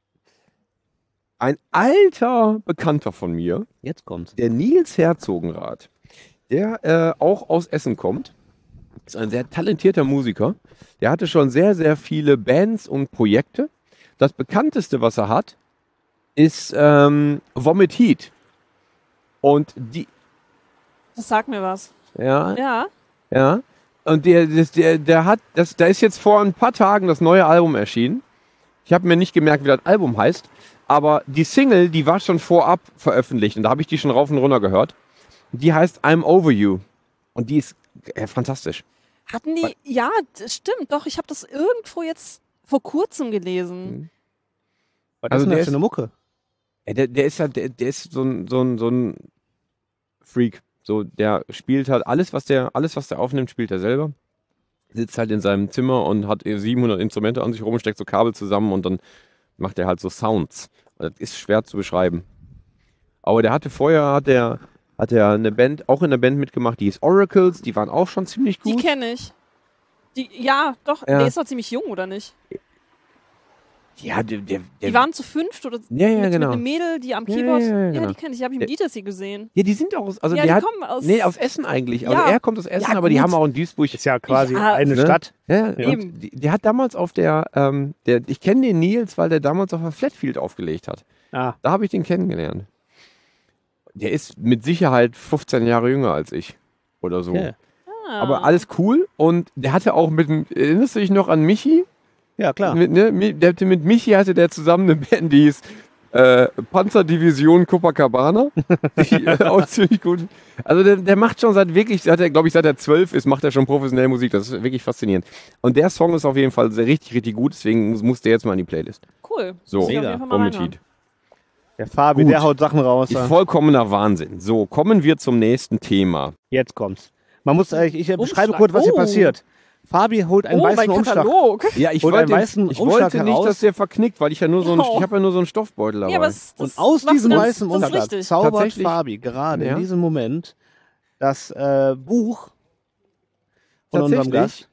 Ein alter Bekannter von mir,
Jetzt kommt's.
der Nils Herzogenrath, der auch aus Essen kommt, ist ein sehr talentierter Musiker. Der hatte schon sehr, sehr viele Bands und Projekte. Das bekannteste, was er hat, ist Vomit Heat. Und die,
Das sagt mir was.
ja,
Ja.
ja. Und da ist jetzt vor ein paar Tagen das neue Album erschienen. Ich habe mir nicht gemerkt, wie das Album heißt, aber die Single, die war schon vorab veröffentlicht und da habe ich die schon rauf und runter gehört. Die heißt I'm Over You und die ist fantastisch.
Hatten die, ja, das stimmt, doch, ich habe das irgendwo jetzt vor kurzem gelesen.
Was
Also
ist denn
der
das für
ist-
eine Mucke?
Ja, der ist halt, der ist so ein Freak. So, der spielt halt alles, was der aufnimmt, spielt er selber. Sitzt halt in seinem Zimmer und hat 700 Instrumente an sich rum, steckt so Kabel zusammen und dann macht er halt so Sounds. Und das ist schwer zu beschreiben. Aber der hatte vorher, hat er eine Band, auch in der Band mitgemacht, die hieß Oracles, die waren auch schon ziemlich
Die
gut.
kenne ich. Ja, doch,
Ja.
der ist doch ziemlich jung, oder nicht?
Ja,
Die waren zu fünft oder
Ja, ja,
mit
genau.
einem Mädel, die am
Ja,
Keyboard.
ja,
Ja,
genau.
die kenne ich. Die habe ich im Dietersee gesehen.
Ja, die sind auch aus, also
Ja,
der
die
hat,
kommen aus.
nee, aus Essen eigentlich. Also
Ja.
er kommt aus Essen,
Ja,
aber die
gut.
haben auch in Duisburg.
Ist ja quasi
Ja,
eine
ne?
Stadt.
Ja,
Eben.
und der hat damals auf ich kenne den Nils, weil der damals auf der Flatfield aufgelegt hat.
Ah,
Da habe ich den kennengelernt. Der ist mit Sicherheit 15 Jahre jünger als ich. Oder so.
okay.
Ah.
Aber alles cool. Und der hatte auch erinnerst du dich noch an Michi?
Ja, klar.
Mit Michi hatte der zusammen eine Band, die hieß Panzerdivision Copacabana. Die, auch ziemlich gut. Also der macht schon seit er 12 ist, macht er schon professionell Musik. Das ist wirklich faszinierend. Und der Song ist auf jeden Fall richtig, richtig gut. Deswegen muss der jetzt mal in die Playlist.
Cool.
So,
Muss ich auf
mega.
jeden Fall mal
Vomit
reinhören.
Heat.
Der Fabi,
Gut.
der haut Sachen raus.
Vollkommener Wahnsinn. So, kommen wir zum nächsten Thema.
Jetzt kommt's. Man muss, ich beschreibe
Umschlag.
kurz, was hier
Oh.
passiert. Fabi holt einen
Oh,
weißen
mein
Umschlag.
Katalog.
Ja, ich
Holt einen
wollte,
weißen
ich
Umschlag
wollte nicht,
heraus.
dass der verknickt, weil ich habe
Oh.
ja nur so einen Stoffbeutel dabei.
Ja, aber
Und aus diesem weißen
das ist
Umschlag
richtig.
zaubert
Tatsächlich.
Fabi gerade
Ja.
in diesem Moment das Buch von unserem Gast.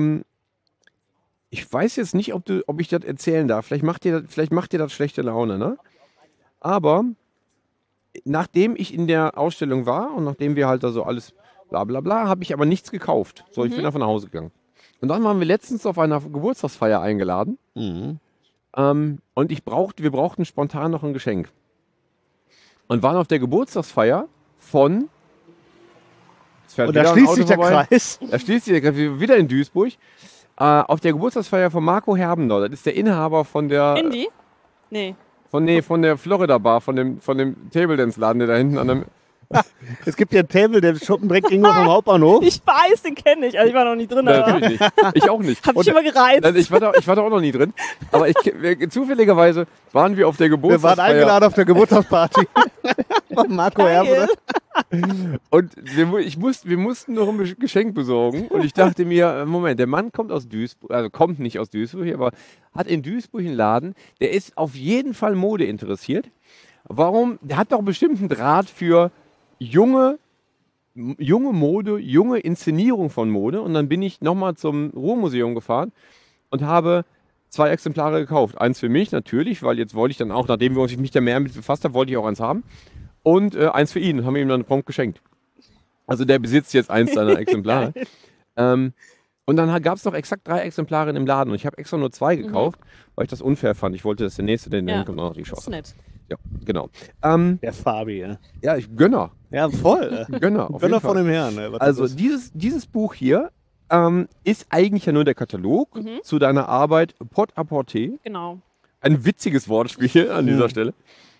Ich weiß jetzt nicht, ob ich das erzählen darf. Vielleicht macht dir das schlechte Laune, ne? Aber nachdem ich in der Ausstellung war und nachdem wir halt da so alles bla bla bla, habe ich aber nichts gekauft. So, ich bin einfach nach Hause gegangen. Und dann waren wir letztens auf einer Geburtstagsfeier eingeladen.
Mhm.
Und wir brauchten spontan noch ein Geschenk. Und waren auf der Geburtstagsfeier von. Jetzt fährt
Und da
wieder ein
schließt
Auto
sich der
vorbei.
Kreis.
Da schließt sich der Kreis, wieder in Duisburg. Auf der Geburtstagsfeier von Marco Herbender. Das ist der Inhaber von der.
Indie? Nee.
Von der Florida Bar, von dem Table Dance Laden, der da hinten an dem.
Es gibt ja einen Table, der Schuppen direkt gegenüber vom Hauptbahnhof.
Ich weiß, den kenne ich. Also ich war noch nie drin. aber
Natürlich nicht. Ich auch nicht.
hab ich
Und-
immer gereizt.
Nein, ich war da auch noch nie drin. Aber zufälligerweise waren wir auf der
Wir waren
Geburtstagsfeier.
eingeladen auf der Geburtstagsparty von Marco
Geil.
Herbender.
Und wir mussten noch ein Geschenk besorgen. Und ich dachte mir, Moment, der Mann kommt aus Duisburg, also kommt nicht aus Duisburg, aber hat in Duisburg einen Laden. Der ist auf jeden Fall Mode interessiert. Warum? Der hat doch bestimmt einen Draht für junge Mode, junge Inszenierung von Mode. Und dann bin ich nochmal zum Ruhrmuseum gefahren und habe 2 Exemplare gekauft. Eins für mich natürlich, weil jetzt wollte ich dann auch, nachdem ich mich da mehr mit befasst habe, wollte ich auch eins haben. Und eins für ihn, haben wir ihm dann prompt geschenkt. Also der besitzt jetzt eins seiner Exemplare. Und dann gab es noch exakt 3 Exemplare in dem Laden. Und ich habe extra nur 2 gekauft, weil ich das unfair fand. Ich wollte, dass der Nächste, der
Ja.
kommt, auch noch die
Das ist
Chance.
nett.
Ja, genau.
Der Fabi, ja.
Ja, ich Gönner.
Ja, voll.
Gönner, auf jeden
Gönner
Fall.
von dem Herrn. Was
Also
das ist.
dieses Buch hier ist eigentlich ja nur der Katalog zu deiner Arbeit Pot-à-Porter.
Genau.
Ein witziges Wortspiel an dieser Stelle.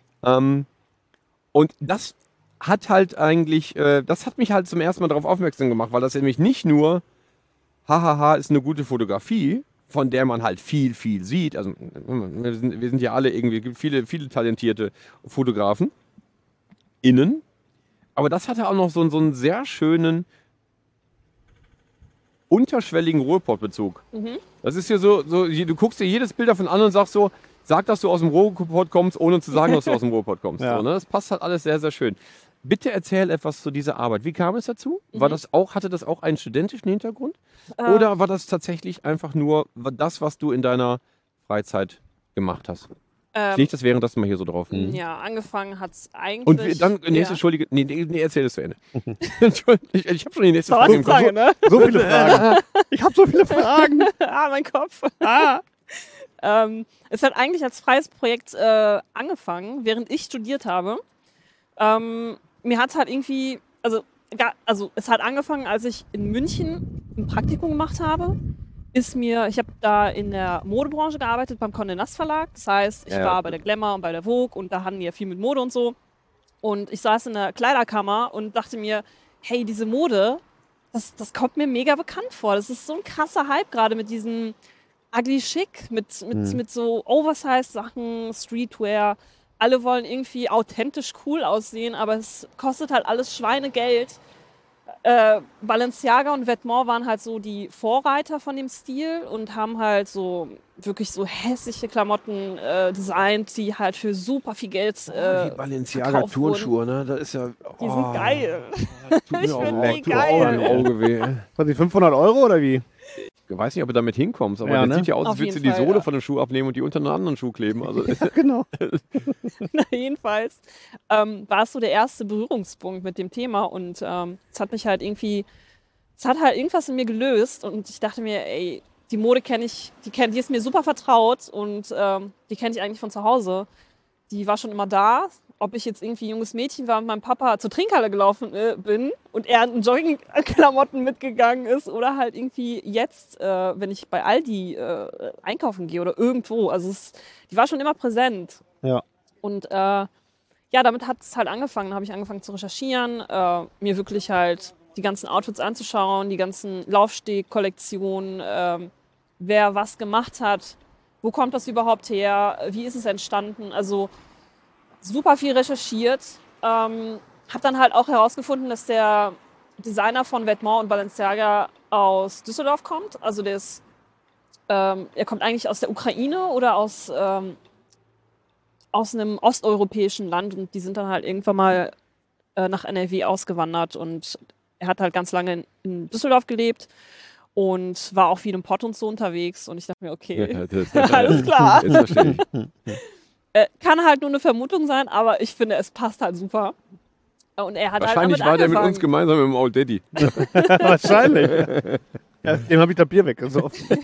Und das hat halt eigentlich, das hat mich halt zum ersten Mal darauf aufmerksam gemacht, weil das nämlich nicht nur, hahaha, ist eine gute Fotografie, von der man halt viel sieht. Also wir sind ja alle irgendwie, gibt viele talentierte Fotografen innen. Aber das hatte auch noch so einen sehr schönen unterschwelligen Ruhrpott-Bezug. Das ist hier so, du guckst dir jedes Bild davon an und sagst so, sag, dass du aus dem Ruhrpott kommst, ohne zu sagen, dass du aus dem Ruhrpott kommst.
Ja.
So, ne? Das passt halt alles sehr, sehr schön. Bitte erzähl etwas zu dieser Arbeit. Wie kam es dazu? Hatte das auch einen studentischen Hintergrund? Oder war das tatsächlich einfach nur das, was du in deiner Freizeit gemacht hast? Ich lege das währenddessen mal hier so drauf.
Ja, angefangen hat es eigentlich.
Und dann, Entschuldige, nee, erzähl das zu Ende. Entschuldigung, ich habe schon die nächste Frage im Kopf.
Frage, ne?
So viele Fragen. Ich habe so viele Fragen.
Mein Kopf. Es hat eigentlich als freies Projekt angefangen, während ich studiert habe. Mir hat es halt irgendwie, also es hat angefangen, als ich in München ein Praktikum gemacht habe. Ich habe da in der Modebranche gearbeitet beim Condé Nast Verlag. Das heißt, ich war bei der Glamour und bei der Vogue und da hatten die ja viel mit Mode und so. Und ich saß in der Kleiderkammer und dachte mir, hey, diese Mode, das kommt mir mega bekannt vor. Das ist so ein krasser Hype gerade mit diesem ugly chic, mit so Oversized Sachen, Streetwear. Alle wollen irgendwie authentisch cool aussehen, aber es kostet halt alles Schweinegeld. Balenciaga und Vetements waren halt so die Vorreiter von dem Stil und haben halt so wirklich so hässliche Klamotten designt, die halt für super viel Geld
die Balenciaga Turnschuhe, ne? Das ist ja...
Die sind geil.
Tut
Ich
mir
finde die
tut mir auch ein
geil.
Auge weh.
Was, die 500 € oder wie?
Ich weiß nicht, ob du damit hinkommst, aber
Ja,
das
ne?
sieht ja aus, als
Auf
würdest du
jeden
die
Fall,
Sohle
ja.
von dem Schuh abnehmen und die unter einen anderen Schuh kleben. Also,
Genau.
Na, jedenfalls war es so der erste Berührungspunkt mit dem Thema und es hat halt irgendwas in mir gelöst und ich dachte mir, ey, die Mode kenne ich, die ist mir super vertraut und die kenne ich eigentlich von zu Hause. Die war schon immer da. Ob ich jetzt irgendwie junges Mädchen war und meinem Papa zur Trinkhalle gelaufen bin und er in Joggingklamotten mitgegangen ist oder halt irgendwie jetzt, wenn ich bei Aldi einkaufen gehe oder irgendwo. Also die war schon immer präsent.
Ja.
Und ja, damit hat es halt angefangen. Da habe ich angefangen zu recherchieren, mir wirklich halt die ganzen Outfits anzuschauen, die ganzen Laufsteg-Kollektionen, wer was gemacht hat, wo kommt das überhaupt her, wie ist es entstanden. Also super viel recherchiert. Habe dann halt auch herausgefunden, dass der Designer von Vetements und Balenciaga aus Düsseldorf kommt. Also er kommt eigentlich aus der Ukraine oder aus einem osteuropäischen Land und die sind dann halt irgendwann mal nach NRW ausgewandert und er hat halt ganz lange in Düsseldorf gelebt und war auch viel im Pott und so unterwegs und ich dachte mir, okay, alles klar.
Jetzt verstehe ich.
Kann halt nur eine Vermutung sein, aber ich finde, es passt halt super. Und er hat
Wahrscheinlich
halt
war der
damit
mit uns
angefangen.
gemeinsam im Old Daddy.
Wahrscheinlich. Ja, dem habe ich das Bier weggesoffen.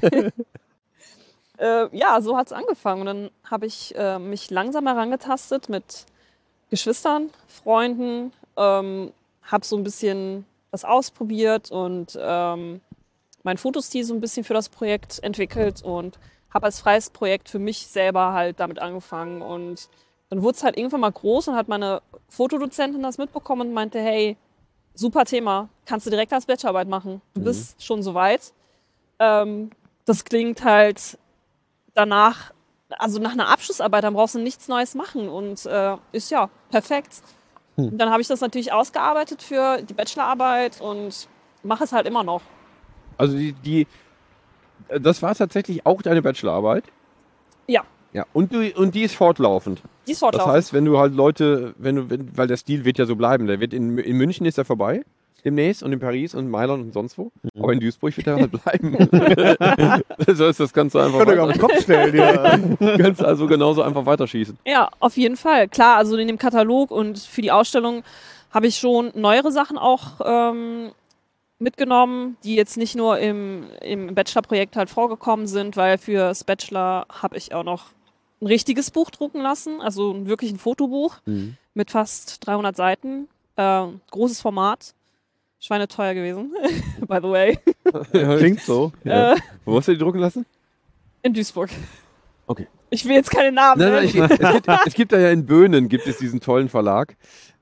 Ja, so hat es angefangen. Und dann habe ich mich langsam herangetastet mit Geschwistern, Freunden, habe so ein bisschen was ausprobiert und mein Fotostil so ein bisschen für das Projekt entwickelt und habe als freies Projekt für mich selber halt damit angefangen. Und dann wurde es halt irgendwann mal groß und hat meine Fotodozentin das mitbekommen und meinte, hey, super Thema, kannst du direkt als Bachelorarbeit machen. Du bist schon so weit. Das klingt halt danach, also nach einer Abschlussarbeit, dann brauchst du nichts Neues machen und ist ja perfekt. Und dann habe ich das natürlich ausgearbeitet für die Bachelorarbeit und mache es halt immer noch.
Also das war tatsächlich auch deine Bachelorarbeit?
Ja,
Ja. Und die ist fortlaufend.
die ist fortlaufend.
Das heißt, wenn du halt Leute, weil der Stil wird ja so bleiben, der wird in München ist er vorbei demnächst und in Paris und Mailand und sonst wo. Aber in Duisburg wird er halt bleiben. So ist das Ganze einfach.
Ich könnte auf den Kopf stellen. Ja.
Kannst also genauso einfach weiterschießen.
Ja, auf jeden Fall. Klar, also in dem Katalog und für die Ausstellung habe ich schon neuere Sachen auch mitgenommen, die jetzt nicht nur im Bachelorprojekt halt vorgekommen sind, weil fürs Bachelor habe ich auch noch ein richtiges Buch drucken lassen, also wirklich ein Fotobuch mit fast 300 Seiten. Großes Format. Schweineteuer gewesen, by the way.
Klingt so.
Ja. Wo hast du die drucken lassen?
In Duisburg.
Okay.
Ich will jetzt keine Namen
Nein,
nennen.
es gibt da ja in Böhnen gibt es diesen tollen Verlag,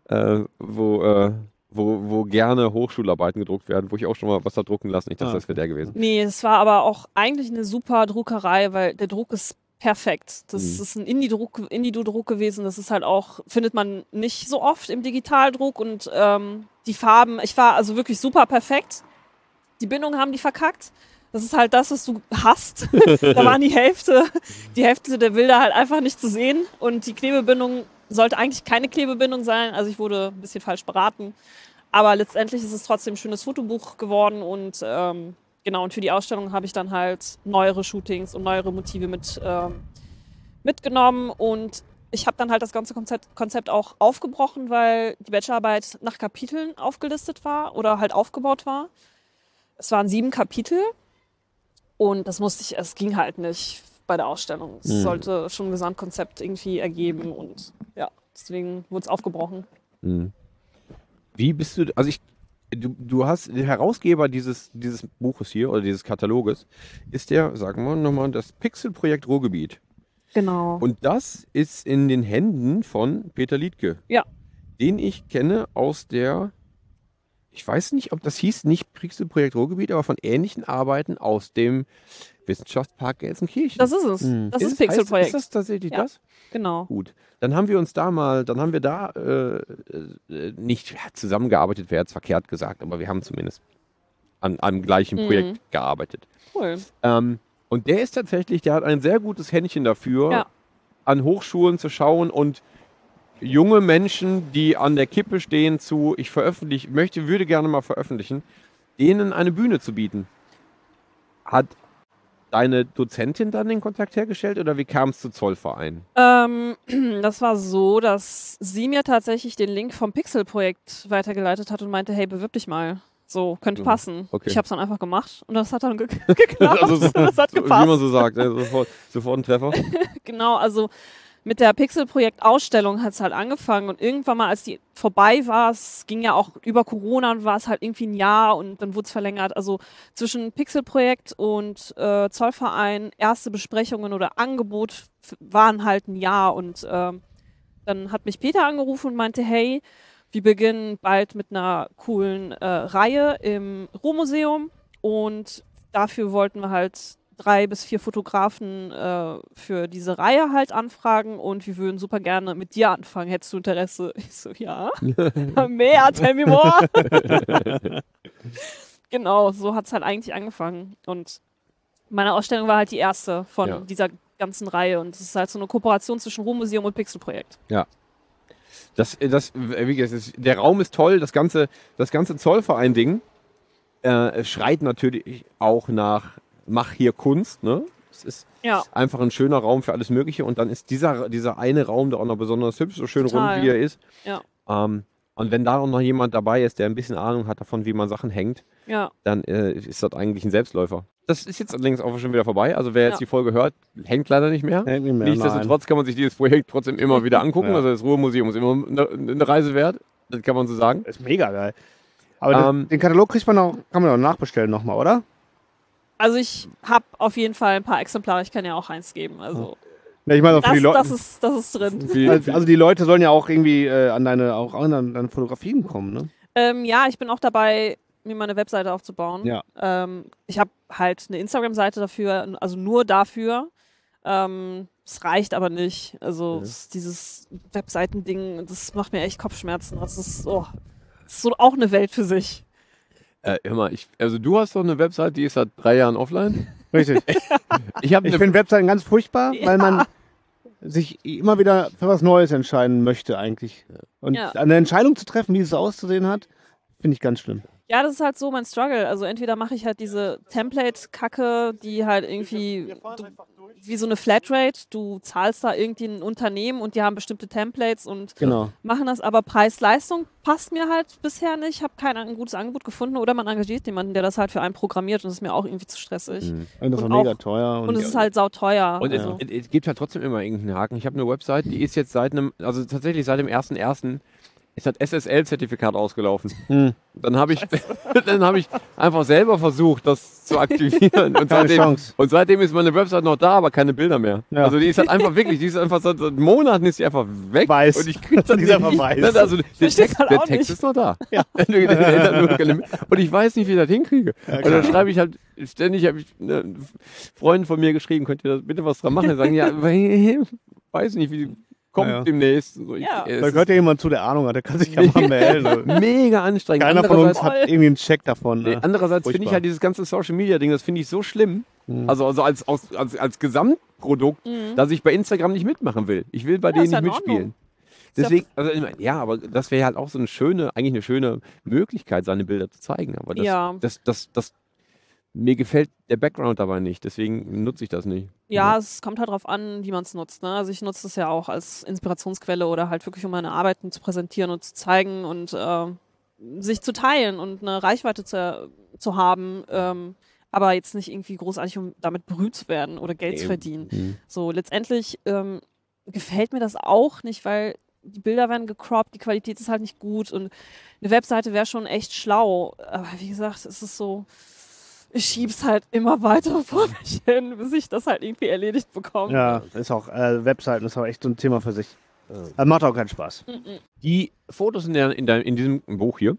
wo gerne Hochschularbeiten gedruckt werden, wo ich auch schon mal was da drucken lassen. Ich dachte, das wäre der gewesen.
Nee, es war aber auch eigentlich eine super Druckerei, weil der Druck ist perfekt. Das ist ein Indie-Druck gewesen. Das ist halt auch, findet man nicht so oft im Digitaldruck und die Farben, ich war also wirklich super perfekt. Die Bindungen haben die verkackt. Das ist halt das, was du hast. Da waren die Hälfte der Bilder halt einfach nicht zu sehen und die Klebebindung sollte eigentlich keine Klebebindung sein. Also ich wurde ein bisschen falsch beraten. Aber letztendlich ist es trotzdem ein schönes Fotobuch geworden und genau, und für die Ausstellung habe ich dann halt neuere Shootings und neuere Motive mitgenommen und ich habe dann halt das ganze Konzept auch aufgebrochen, weil die Bachelorarbeit nach Kapiteln aufgelistet war oder halt aufgebaut war. Es waren 7 Kapitel und es ging halt nicht bei der Ausstellung. Es sollte schon ein Gesamtkonzept irgendwie ergeben und ja, deswegen wurde es aufgebrochen.
Wie bist du, also du hast, der Herausgeber dieses Buches hier oder dieses Kataloges ist sagen wir nochmal, das Pixelprojekt Ruhrgebiet.
Genau.
Und das ist in den Händen von Peter Liedtke.
Ja.
Den ich kenne aus ich weiß nicht, ob das hieß, nicht Pixelprojekt Ruhrgebiet, aber von ähnlichen Arbeiten aus dem Wissenschaftspark Gelsenkirchen.
Das ist es. Das ist Pixelprojekt.
Ist das tatsächlich
Ja.
das?
Genau.
Gut. Dann haben wir nicht zusammengearbeitet, wäre jetzt verkehrt gesagt, aber wir haben zumindest an einem gleichen Projekt gearbeitet.
Cool.
Und der hat ein sehr gutes Händchen dafür, an Hochschulen zu schauen und junge Menschen, die an der Kippe stehen würde gerne mal veröffentlichen, denen eine Bühne zu bieten. Hat deine Dozentin dann den Kontakt hergestellt oder wie kam es zu Zollverein?
Das war so, dass sie mir tatsächlich den Link vom Pixel-Projekt weitergeleitet hat und meinte, hey, bewirb dich mal. So, könnte passen.
Okay.
Ich habe es dann einfach gemacht und das hat dann geklappt.
Also
das hat gepasst.
Wie man so sagt, sofort ein Treffer.
Genau, also mit der Pixel-Projekt-Ausstellung hat es halt angefangen und irgendwann mal, als die vorbei war, es ging ja auch über Corona und war es halt irgendwie ein Jahr und dann wurde es verlängert. Also zwischen Pixel-Projekt und Zollverein, erste Besprechungen oder Angebot waren halt ein Jahr und dann hat mich Peter angerufen und meinte, hey, wir beginnen bald mit einer coolen Reihe im Ruhrmuseum und dafür wollten wir halt 3 bis 4 Fotografen für diese Reihe halt anfragen und wir würden super gerne mit dir anfangen. Hättest du Interesse? Ich so, ja. Mehr, tell me more. Genau, so hat es halt eigentlich angefangen. Und meine Ausstellung war halt die erste von dieser ganzen Reihe und es ist halt so eine Kooperation zwischen Ruhrmuseum und Pixelprojekt.
Ja. Wie gesagt, der Raum ist toll, das ganze Zollverein-Ding schreit natürlich auch nach Mach hier Kunst, ne? Es ist einfach ein schöner Raum für alles Mögliche und dann ist dieser eine Raum da auch noch besonders hübsch, so schön
Total.
rund wie er ist.
Ja.
Und wenn da auch noch jemand dabei ist, der ein bisschen Ahnung hat davon, wie man Sachen hängt, dann ist das eigentlich ein Selbstläufer. Das ist jetzt allerdings auch schon wieder vorbei. Also wer jetzt die Folge hört, hängt leider nicht mehr. Nichtsdestotrotz kann man sich dieses Projekt trotzdem immer wieder angucken. Also das Ruhrmuseum ist immer eine Reise wert. Das kann man so sagen.
Das ist mega geil. Aber den Katalog kann man auch nachbestellen nochmal, oder?
Also ich habe auf jeden Fall ein paar Exemplare. Ich kann ja auch eins geben. Also
Ja, ich meine, auch für die Leute.
das ist drin.
Also die Leute sollen ja auch irgendwie an deine Fotografien kommen, ne?
Ja, ich bin auch dabei, mir meine Webseite aufzubauen.
Ja.
Ich habe halt eine Instagram-Seite dafür, also nur dafür. Es reicht aber nicht. Also dieses Webseiten-Ding, das macht mir echt Kopfschmerzen. Das ist so auch eine Welt für sich.
Hör mal, du hast doch eine Website, die ist seit 3 Jahren offline.
Richtig. Ich finde Webseiten ganz furchtbar, weil man sich immer wieder für was Neues entscheiden möchte eigentlich. Und eine Entscheidung zu treffen, wie es auszusehen hat, finde ich ganz schlimm.
Ja, das ist halt so mein Struggle. Also entweder mache ich halt diese Template-Kacke, die halt irgendwie wie so eine Flatrate. Du zahlst da irgendwie ein Unternehmen und die haben bestimmte Templates und
Genau.
machen das, aber Preis-Leistung passt mir halt bisher nicht. Ich habe ein gutes Angebot gefunden oder man engagiert jemanden, der das halt für einen programmiert und das ist mir auch irgendwie zu stressig.
Und das ist
Und
auch mega
auch-
teuer.
Und es ist halt sauteuer.
Und es gibt halt trotzdem immer irgendeinen Haken. Ich habe eine Website, die ist jetzt tatsächlich seit dem 1.1. ist das SSL-Zertifikat ausgelaufen. Dann habe ich einfach selber versucht, das zu aktivieren. Und
Keine Chance.
seitdem ist meine Website noch da, aber keine Bilder mehr.
Ja.
Also die ist halt einfach wirklich, die ist einfach seit Monaten ist die einfach weg.
Weiß.
Und ich kriege das
Die ist einfach weiß.
Also der
versteh's halt auch
Text
nicht.
ist noch da. Und ich weiß nicht, wie ich das hinkriege. Und dann schreibe ich halt ständig, habe ich einen Freund von mir geschrieben, könnt ihr da bitte was dran machen? Die sagen, ja, weiß nicht, wie kommt
Ja.
demnächst. So,
Ja.
Da gehört ja jemand zu, der Ahnung hat, der kann sich ja mal melden.
mega anstrengend.
Keiner von uns
Andererseits-
hat irgendwie einen Check davon.
Nee,
Ne?
andererseits finde ich
Furchtbar.
halt dieses ganze Social Media Ding, das finde ich so schlimm. Also als Gesamtprodukt, dass ich bei Instagram nicht mitmachen will. Ich will bei
Ja, ist
denen
ja
nicht
in Ordnung.
mitspielen. Deswegen, also ich meine, ja, aber das wäre halt auch so eigentlich eine schöne Möglichkeit, seine Bilder zu zeigen. Aber
Ja.
mir gefällt der Background dabei nicht, deswegen nutze ich das nicht.
Ja, es kommt halt drauf an, wie man es nutzt. Ne? Also ich nutze es ja auch als Inspirationsquelle oder halt wirklich, um meine Arbeiten zu präsentieren und zu zeigen und sich zu teilen und eine Reichweite zu haben. Aber jetzt nicht irgendwie großartig, um damit berühmt zu werden oder Geld zu verdienen. So, letztendlich gefällt mir das auch nicht, weil die Bilder werden gecroppt, die Qualität ist halt nicht gut und eine Webseite wäre schon echt schlau. Aber wie gesagt, es ist so, ich schieb's halt immer weiter vor mich hin, bis ich das halt irgendwie erledigt bekomme.
Ja, ist auch, Webseiten ist auch echt so ein Thema für sich. Macht auch keinen Spaß.
Die Fotos in diesem Buch hier,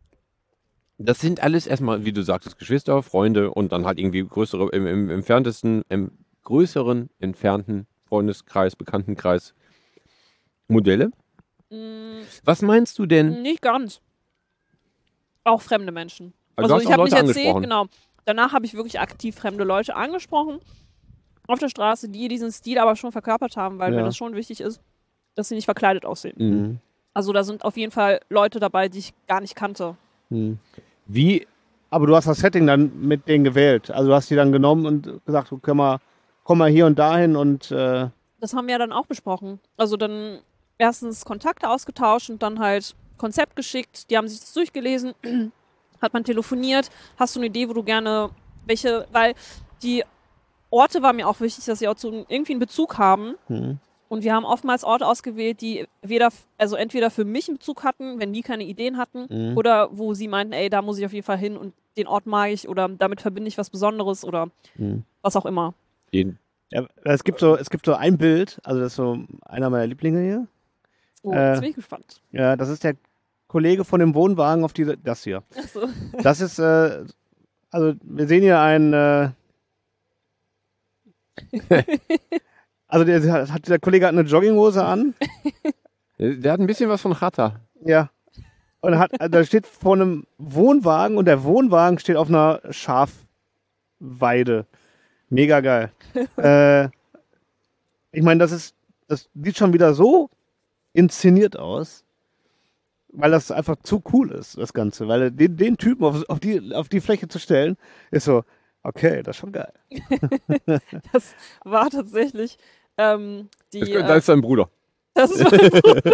das sind alles erstmal, wie du sagtest, Geschwister, Freunde und dann halt irgendwie größere, im größeren, entfernten Freundeskreis, Bekanntenkreis Modelle. Was meinst du denn?
Nicht ganz. Auch fremde Menschen.
Also du hast
ich
auch
habe nicht
Leute
erzählt,
angesprochen.
genau. Danach habe ich wirklich aktiv fremde Leute angesprochen auf der Straße, die diesen Stil aber schon verkörpert haben, weil
Ja.
mir das schon wichtig ist, dass sie nicht verkleidet aussehen.
Mhm.
Also da sind auf jeden Fall Leute dabei, die ich gar nicht kannte.
Wie
Aber du hast das Setting dann mit denen gewählt. Also du hast die dann genommen und gesagt, komm mal hier und dahin und
Das haben wir ja dann auch besprochen. Also dann erstens Kontakte ausgetauscht und dann halt Konzept geschickt. Die haben sich das durchgelesen, hat man telefoniert. Hast du eine Idee, wo du gerne weil die Orte war mir auch wichtig, dass sie auch so irgendwie einen Bezug haben. Und wir haben oftmals Orte ausgewählt, die entweder für mich einen Bezug hatten, wenn die keine Ideen hatten, oder wo sie meinten, ey, da muss ich auf jeden Fall hin und den Ort mag ich oder damit verbinde ich was Besonderes oder was auch immer.
den
ja, es gibt so ein Bild, also das ist so einer meiner Lieblinge hier.
Oh, jetzt bin ich gespannt.
Ja, das ist der Kollege von dem Wohnwagen auf das hier.
Achso.
Das ist, also wir sehen hier also der Kollege hat eine Jogginghose an.
Der hat ein bisschen was von Chata.
Ja. Und da steht vor einem Wohnwagen und der Wohnwagen steht auf einer Schafweide. Mega geil. Ich meine, das sieht schon wieder so inszeniert aus, weil das einfach zu cool ist, das Ganze. Weil den Typen auf die Fläche zu stellen, ist so, okay, das ist schon geil.
Das war tatsächlich
Da ist sein Bruder.
das ist mein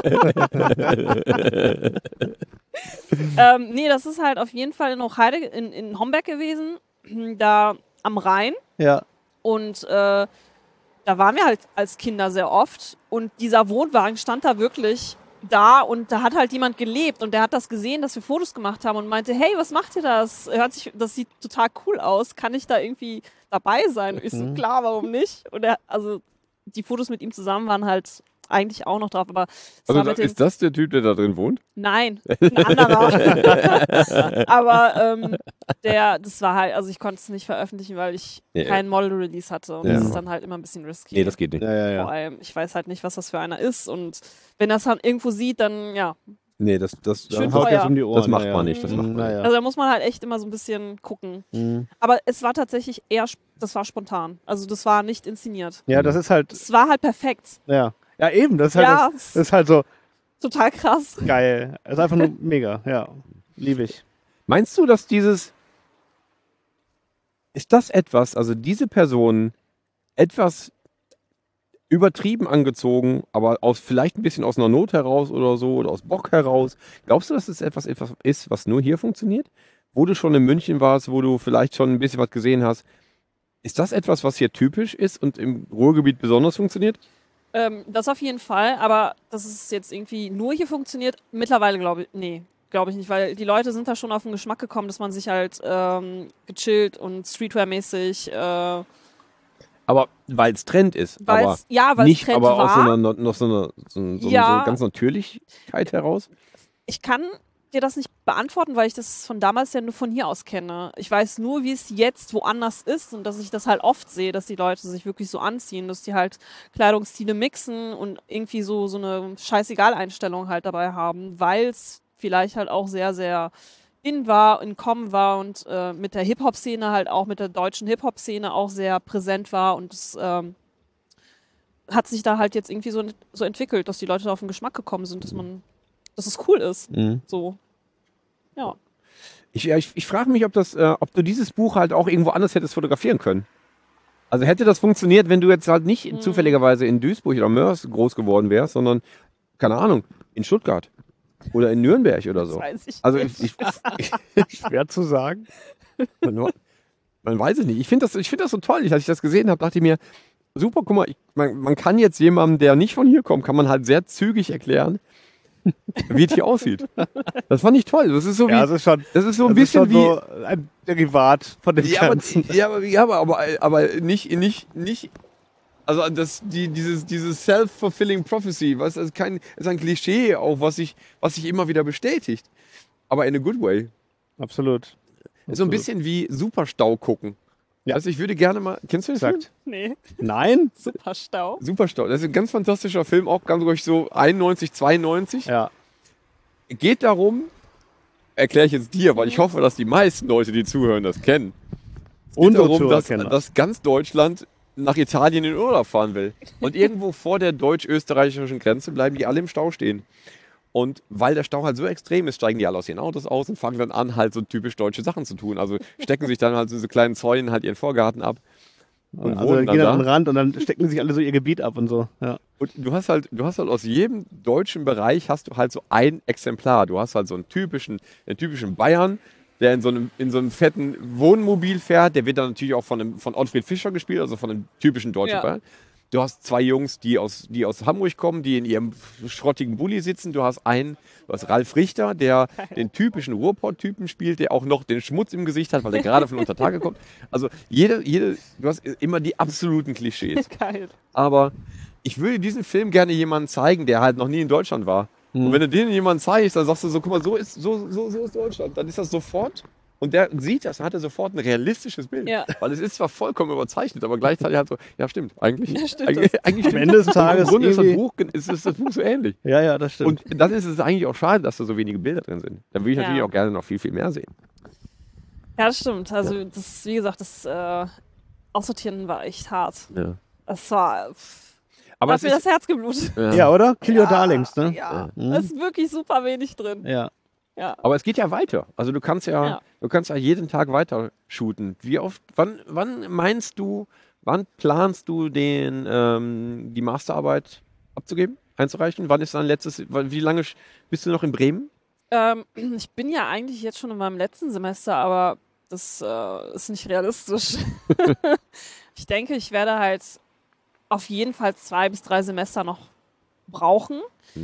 Bruder. Nee, das ist halt auf jeden Fall in Hochheide, in Homberg gewesen, da am Rhein.
Ja.
Und da waren wir halt als Kinder sehr oft. Und dieser Wohnwagen stand da wirklich da und da hat halt jemand gelebt und der hat das gesehen, dass wir Fotos gemacht haben und meinte, hey, was macht ihr das? Das sieht total cool aus. Kann ich da irgendwie dabei sein? Und ich so, klar, warum nicht? Und die Fotos mit ihm zusammen waren halt eigentlich auch noch drauf, aber es war
Also
mit dem,
ist das der Typ, der da drin wohnt?
nein, ein anderer. Aber das war halt, also ich konnte es nicht veröffentlichen, weil ich
Ja.
keinen Model-Release hatte und
Ja.
das ist dann halt immer ein bisschen risky.
Nee, das geht nicht.
Ja.
Vor allem, ich weiß halt nicht, was das für einer ist und wenn das dann irgendwo sieht, dann ja.
Nee, das
Schön
Haut
teuer.
jetzt um die Ohren.
Das macht
ja,
man nicht, das macht man
Naja.
Also da muss man halt echt immer so ein bisschen gucken. Aber es war tatsächlich das war spontan. Also das war nicht inszeniert.
Ja, das ist halt,
Es war halt perfekt.
ja. Ja, eben, das ist halt,
Ja,
das ist halt so
total krass.
geil. Das ist einfach nur mega, ja. Liebe ich.
Meinst du, dass ist das etwas, also diese Person etwas übertrieben angezogen, aber vielleicht ein bisschen aus einer Not heraus oder so oder aus Bock heraus? Glaubst du, dass es etwas ist, was nur hier funktioniert? Wo du schon in München warst, wo du vielleicht schon ein bisschen was gesehen hast. Ist das etwas, was hier typisch ist und im Ruhrgebiet besonders funktioniert?
Das auf jeden Fall, aber dass es jetzt irgendwie nur hier funktioniert, mittlerweile glaube ich nicht, weil die Leute sind da schon auf den Geschmack gekommen, dass man sich halt gechillt und Streetwear-mäßig
Aber weil es Trend ist.
weil es
nicht
Trend
aber
war.
aus so einer
Ja.
ganz Natürlichkeit heraus.
Ich kann dir das nicht beantworten, weil ich das von damals ja nur von hier aus kenne. Ich weiß nur, wie es jetzt woanders ist und dass ich das halt oft sehe, dass die Leute sich wirklich so anziehen, dass die halt Kleidungsstile mixen und irgendwie so eine Scheißegal-Einstellung halt dabei haben, weil es vielleicht halt auch sehr, sehr in Kommen war und mit der Hip-Hop-Szene halt auch, mit der deutschen Hip-Hop-Szene auch sehr präsent war und es hat sich da halt jetzt irgendwie so entwickelt, dass die Leute da auf den Geschmack gekommen sind, dass es cool ist. So. Ja.
Ich frage mich, ob du dieses Buch halt auch irgendwo anders hättest fotografieren können. Also hätte das funktioniert, wenn du jetzt halt nicht zufälligerweise in Duisburg oder Mörs groß geworden wärst, sondern, keine Ahnung, in Stuttgart oder in Nürnberg oder so.
Das weiß ich
Also
nicht.
Schwer zu sagen.
Man weiß es nicht. Ich finde das so toll. Als ich das gesehen habe, dachte ich mir, super, guck mal, man kann jetzt jemandem, der nicht von hier kommt, kann man halt sehr zügig erklären, wie es hier aussieht. Das fand ich toll. Das ist so wie,
Ja, das ist so
ein bisschen wie,
ein Derivat von dem Ganzen.
aber nicht, also dieses self-fulfilling prophecy, was ist ein Klischee auch, was sich immer wieder bestätigt. Aber in a good way.
Absolut.
Ist so ein bisschen wie Superstau gucken.
Ja.
Also ich würde gerne mal, kennst du den Film?
Exakt.
Nee,
Nein?
super Stau.
Superstau, das ist ein ganz fantastischer Film, auch ganz ruhig so 91, 92.
Ja.
Geht darum, erkläre ich jetzt dir, weil ich hoffe, dass die meisten Leute, die zuhören, das kennen. Es geht
Unsere
darum,
Zuhörer kennen das.
dass ganz Deutschland nach Italien in Urlaub fahren will. Und irgendwo vor der deutsch-österreichischen Grenze bleiben die alle im Stau stehen. Und weil der Stau halt so extrem ist, steigen die alle aus ihren Autos aus und fangen dann an, halt so typisch deutsche Sachen zu tun. Also stecken sich dann halt so kleinen Zäunen halt ihren Vorgarten ab. Und
Also
wohnen
gehen
dann
an den
da.
Rand und dann stecken die sich alle so ihr Gebiet ab und so. Ja.
Und du hast halt aus jedem deutschen Bereich hast du halt so ein Exemplar. Du hast halt so einen typischen Bayern, der in so einem fetten Wohnmobil fährt. Der wird dann natürlich auch von Ottfried Fischer gespielt, also von einem typischen deutschen
Ja.
Bayern. Du hast zwei Jungs, die aus Hamburg kommen, die in ihrem schrottigen Bulli sitzen. Du hast Ralf Richter, der den typischen Ruhrpott-Typen spielt, der auch noch den Schmutz im Gesicht hat, weil der gerade von unter Tage kommt. Also du hast immer die absoluten Klischees.
Geil.
Aber ich würde diesen Film gerne jemandem zeigen, der halt noch nie in Deutschland war. Und wenn du den jemandem zeigst, dann sagst du so, guck mal, so ist Deutschland. Dann ist das sofort. Und der sieht das, dann hat er sofort ein realistisches Bild.
Ja.
Weil es ist zwar vollkommen überzeichnet, aber gleichzeitig halt so, ja stimmt, eigentlich.
Ja, stimmt
eigentlich
Am Ende des Tages
Im Grunde ist das
irgendwie-
Buch so ähnlich.
Ja, das stimmt.
Und dann ist es eigentlich auch schade, dass da so wenige Bilder drin sind. Dann würde ich
Ja.
natürlich auch gerne noch viel, viel mehr sehen.
Ja, das stimmt. Also das, wie gesagt, das Aussortieren war echt hart.
Ja.
Das war...
Aber
hat
es
mir
ist,
das Herz geblutet.
ja, oder? Kill Your Darlings, ne?
Ja, da ist wirklich super wenig drin.
Ja.
Ja.
aber es geht ja weiter. Also du kannst ja jeden Tag weiter shooten. Wann planst du die Masterarbeit abzugeben, einzureichen? Wann ist dein wie lange bist du noch in Bremen?
Ich bin ja eigentlich jetzt schon in meinem letzten Semester, aber das ist nicht realistisch. Ich denke, ich werde halt auf jeden Fall 2 bis 3 Semester noch brauchen,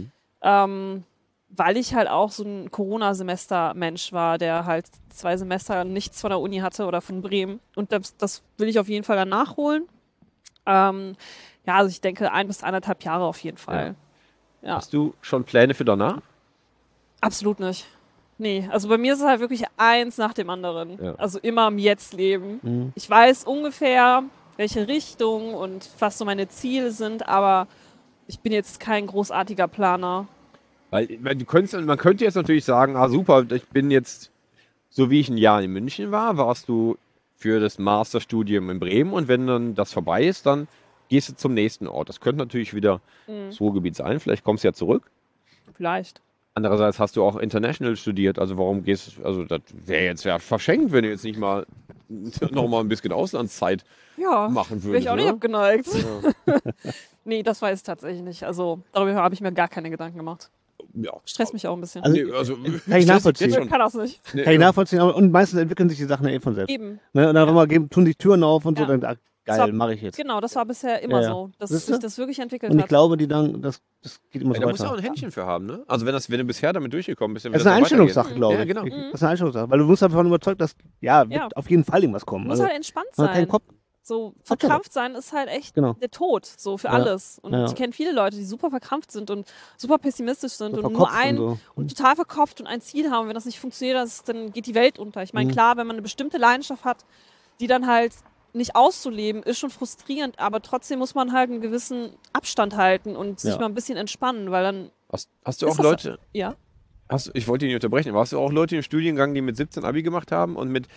weil ich halt auch so ein Corona-Semester-Mensch war, der halt 2 Semester nichts von der Uni hatte oder von Bremen. Und das will ich auf jeden Fall dann nachholen. Ja, also ich denke 1 bis 1,5 Jahre auf jeden Fall. Ja.
Hast du schon Pläne für danach?
Absolut nicht. Nee, also bei mir ist es halt wirklich eins nach dem anderen.
Ja.
Also immer im Jetzt leben. Ich weiß ungefähr, welche Richtung und was so meine Ziele sind, aber ich bin jetzt kein großartiger Planer.
Weil man könnte jetzt natürlich sagen, super, ich bin jetzt, so wie ich ein Jahr in München war, warst du für das Masterstudium in Bremen und wenn dann das vorbei ist, dann gehst du zum nächsten Ort. Das könnte natürlich wieder das Ruhrgebiet sein, vielleicht kommst du ja zurück.
Vielleicht.
Andererseits hast du auch International studiert, also warum gehst du, also das wäre jetzt ja verschenkt, wenn du jetzt nicht mal noch mal ein bisschen Auslandszeit
Ja,
machen
wäre ich
würdest.
auch nicht
Ne?
abgeneigt.
Ja.
Nee, das weiß ich tatsächlich nicht. Also darüber habe ich mir gar keine Gedanken gemacht.
Ja.
Stresst mich auch ein bisschen.
Also,
Nee, also,
kann ich nachvollziehen.
jetzt
Ich
schon.
kann das nicht.
Nee,
Kann ich
ja.
nachvollziehen. Und meistens entwickeln sich die Sachen ja von selbst.
Eben.
Ne? Und dann auf einmal tun sich Türen auf und so,
Ja.
dann,
Das
geil,
war-
mache ich jetzt.
Genau, das war bisher immer
Ja, ja.
so, dass
Siehst du?
sich das wirklich entwickelt
Und ich
hat.
glaube, das geht immer
Ja,
so
da musst du auch
weiter.
ein Händchen für haben, ne? Also wenn du bisher damit durchgekommen bist, dann
Das
wird
ist eine
das noch weitergehen.
Einstellungssache, glaube ich.
Ja, genau.
Das ist eine Einstellungssache, weil du musst davon überzeugt, dass, wird
Ja.
auf jeden Fall irgendwas kommen.
Muss
Also,
halt entspannt
man hat keinen
sein.
Kopf.
So verkrampft sein ist halt echt
Genau.
der Tod, so für
Ja.
alles. Und
Ja.
ich kenne viele Leute, die super verkrampft sind und super pessimistisch sind
So
und nur
verkopft und so.
total verkopft und ein Ziel haben. Wenn das nicht funktioniert, dann geht die Welt unter. Ich meine, klar, wenn man eine bestimmte Leidenschaft hat, die dann halt nicht auszuleben, ist schon frustrierend, aber trotzdem muss man halt einen gewissen Abstand halten und sich
Ja.
mal ein bisschen entspannen, weil dann,
Hast du
Ist
auch
das-
Leute,
ja,
ich wollte dich nicht unterbrechen, aber hast du auch Leute im Studiengang, die mit 17 Abi gemacht haben und mit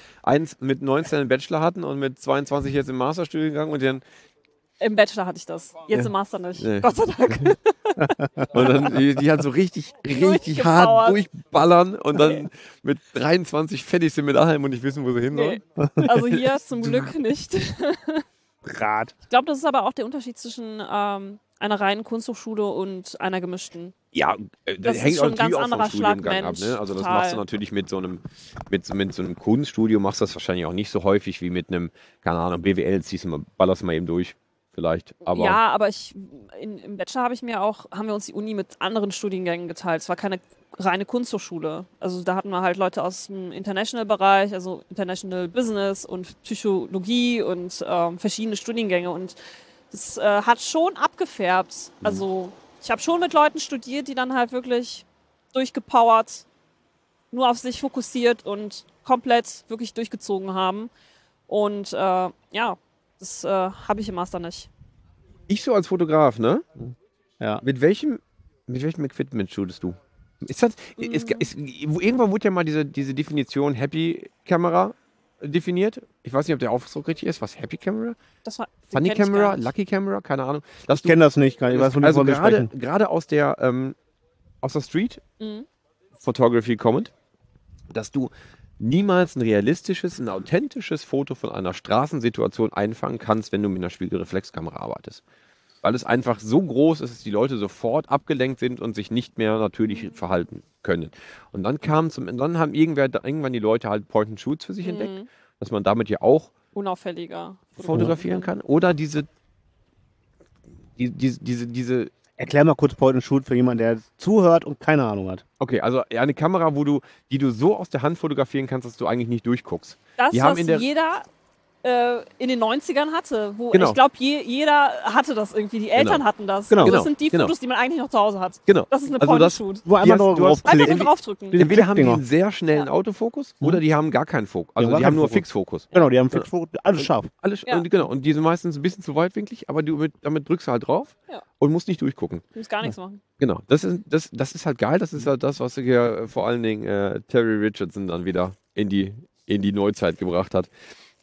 19 einen Bachelor hatten und mit 22 jetzt im Masterstudiengang und dann
im Bachelor hatte ich das, jetzt
Ja.
im Master nicht.
Nee.
Gott sei Dank.
Und dann die halt so richtig
Durchgepowert.
hart durchballern und dann mit 23 fertig sind mit allem und nicht wissen, wo sie hin sollen.
Nee. Also hier zum Glück nicht.
Rad.
Ich glaube, das ist aber auch der Unterschied zwischen einer reinen Kunsthochschule und einer gemischten.
Ja,
Das
das
ist
hängt
schon
auch
ein ganz
natürlich auch vom
anderer
Studiengang
Schlag
ab.
Mensch.
Ne? Also das
Total.
machst du natürlich mit so einem Kunststudio, machst du das wahrscheinlich auch nicht so häufig wie mit einem, keine Ahnung, BWL, ballerst du mal eben durch vielleicht. Aber
Ja, aber im Bachelor haben wir uns die Uni mit anderen Studiengängen geteilt. Es war keine reine Kunsthochschule. Also da hatten wir halt Leute aus dem International-Bereich, also International Business und Psychologie und verschiedene Studiengänge. Und das hat schon abgefärbt. Also ich habe schon mit Leuten studiert, die dann halt wirklich durchgepowert, nur auf sich fokussiert und komplett wirklich durchgezogen haben. Und ja, das habe ich im Master nicht.
ich so als Fotograf, ne?
Ja.
Mit welchem Equipment shootest du? Irgendwann wurde ja mal diese Definition Happy Camera definiert. Ich weiß nicht, ob der Ausdruck richtig ist. Was Happy Camera?
Das war, den
Funny
kenn ich gar
Camera?
nicht.
Lucky Camera? Keine Ahnung. Dass
Ich kenne das nicht, ich weiß, von
also
wovon wir sprechen.
gerade aus der Street
Mhm.
Photography kommend, dass du niemals ein realistisches, ein authentisches Foto von einer Straßensituation einfangen kannst, wenn du mit einer Spiegelreflexkamera arbeitest. Weil es einfach so groß ist, dass die Leute sofort abgelenkt sind und sich nicht mehr natürlich verhalten können. Und dann dann haben irgendwann die Leute halt Point-and-Shoots für sich entdeckt, dass man damit ja auch
Unauffälliger.
fotografieren kann. Oder diese
Erklär mal kurz Point and Shoot für jemanden, der zuhört und keine Ahnung hat.
okay, also eine Kamera, die du so aus der Hand fotografieren kannst, dass du eigentlich nicht durchguckst.
Das,
Die haben
was
in der-
jeder in den 90ern hatte. Wo
Genau.
ich glaube, jeder hatte das irgendwie. Die Eltern
Genau.
hatten das.
Genau.
Und das sind die
Genau.
Fotos, die man eigentlich noch zu Hause hat.
Genau.
Das ist eine
Also
Point-and-Shoot.
Wo einmal
hast-
nur
du hast-
Einfach nur
draufklicken.
draufdrücken.
Die-
Entweder haben die
Dinger.
einen sehr schnellen Autofokus oder die haben gar keinen Fokus. Also
Ja,
die
gar
haben nur
keinen Fokus.
Fixfokus.
Genau, die haben Fixfoto, alles scharf.
Alles,
Ja.
und die sind meistens ein bisschen zu weitwinklig, aber damit drückst du halt drauf
Ja.
und musst nicht durchgucken.
Du musst gar nichts machen.
Genau, das ist halt geil. Das ist halt das, was hier vor allen Dingen Terry Richardson dann wieder in die Neuzeit gebracht hat.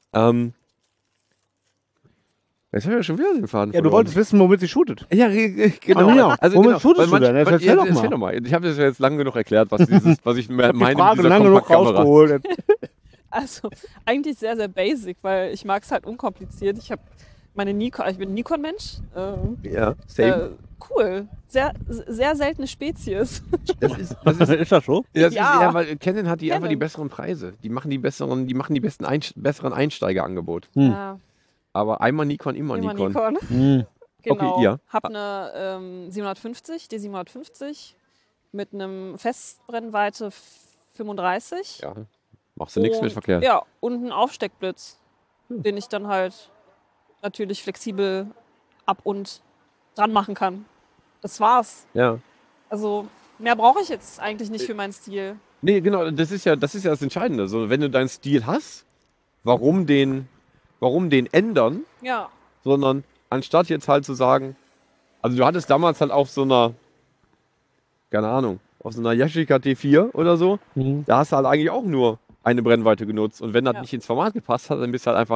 Jetzt haben wir schon wieder den Faden
Ja, du
verloren.
wolltest wissen, womit sie shootet.
Ja, genau.
Ach ja,
Also
womit
genau,
shootest
weil
du denn? Jetzt erzähl doch mal.
Ich habe das ja jetzt lange genug erklärt, was ich meine
Die
mit
Frage
dieser
lange genug
Kompaktkamera.
rausgeholt.
Also eigentlich sehr, sehr basic, weil ich mag es halt unkompliziert. Ich habe meine Nikon, ich bin ein Nikon-Mensch.
Ja, same.
Cool. Sehr, sehr seltene Spezies.
Das ist,
Ist das so?
das
Ja.
ist, ja, weil Canon hat einfach die
Canon.
besseren Preise. Die machen die besseren besseren Einsteigerangebote.
Ja,
Aber einmal Nikon, immer
immer
Nikon.
Nikon.
Hm.
Genau.
Okay, ja.
Hab eine 750, die 750 mit einem Festbrennweite 35.
Ja, machst du nichts mit
Und-
verkehrt.
Ja, und einen Aufsteckblitz, den ich dann halt natürlich flexibel ab und dran machen kann. Das war's.
Ja.
Also mehr brauche ich jetzt eigentlich nicht für meinen Stil.
Nee, genau, das ist ja das Entscheidende. So, wenn du deinen Stil hast, warum den ändern,
Ja,
sondern anstatt jetzt halt zu sagen, also du hattest damals halt auf so einer, keine Ahnung, auf so einer Yashica T4 oder so, da hast du halt eigentlich auch nur eine Brennweite genutzt. Und wenn das
Ja.
nicht ins Format gepasst hat, dann bist du halt einfach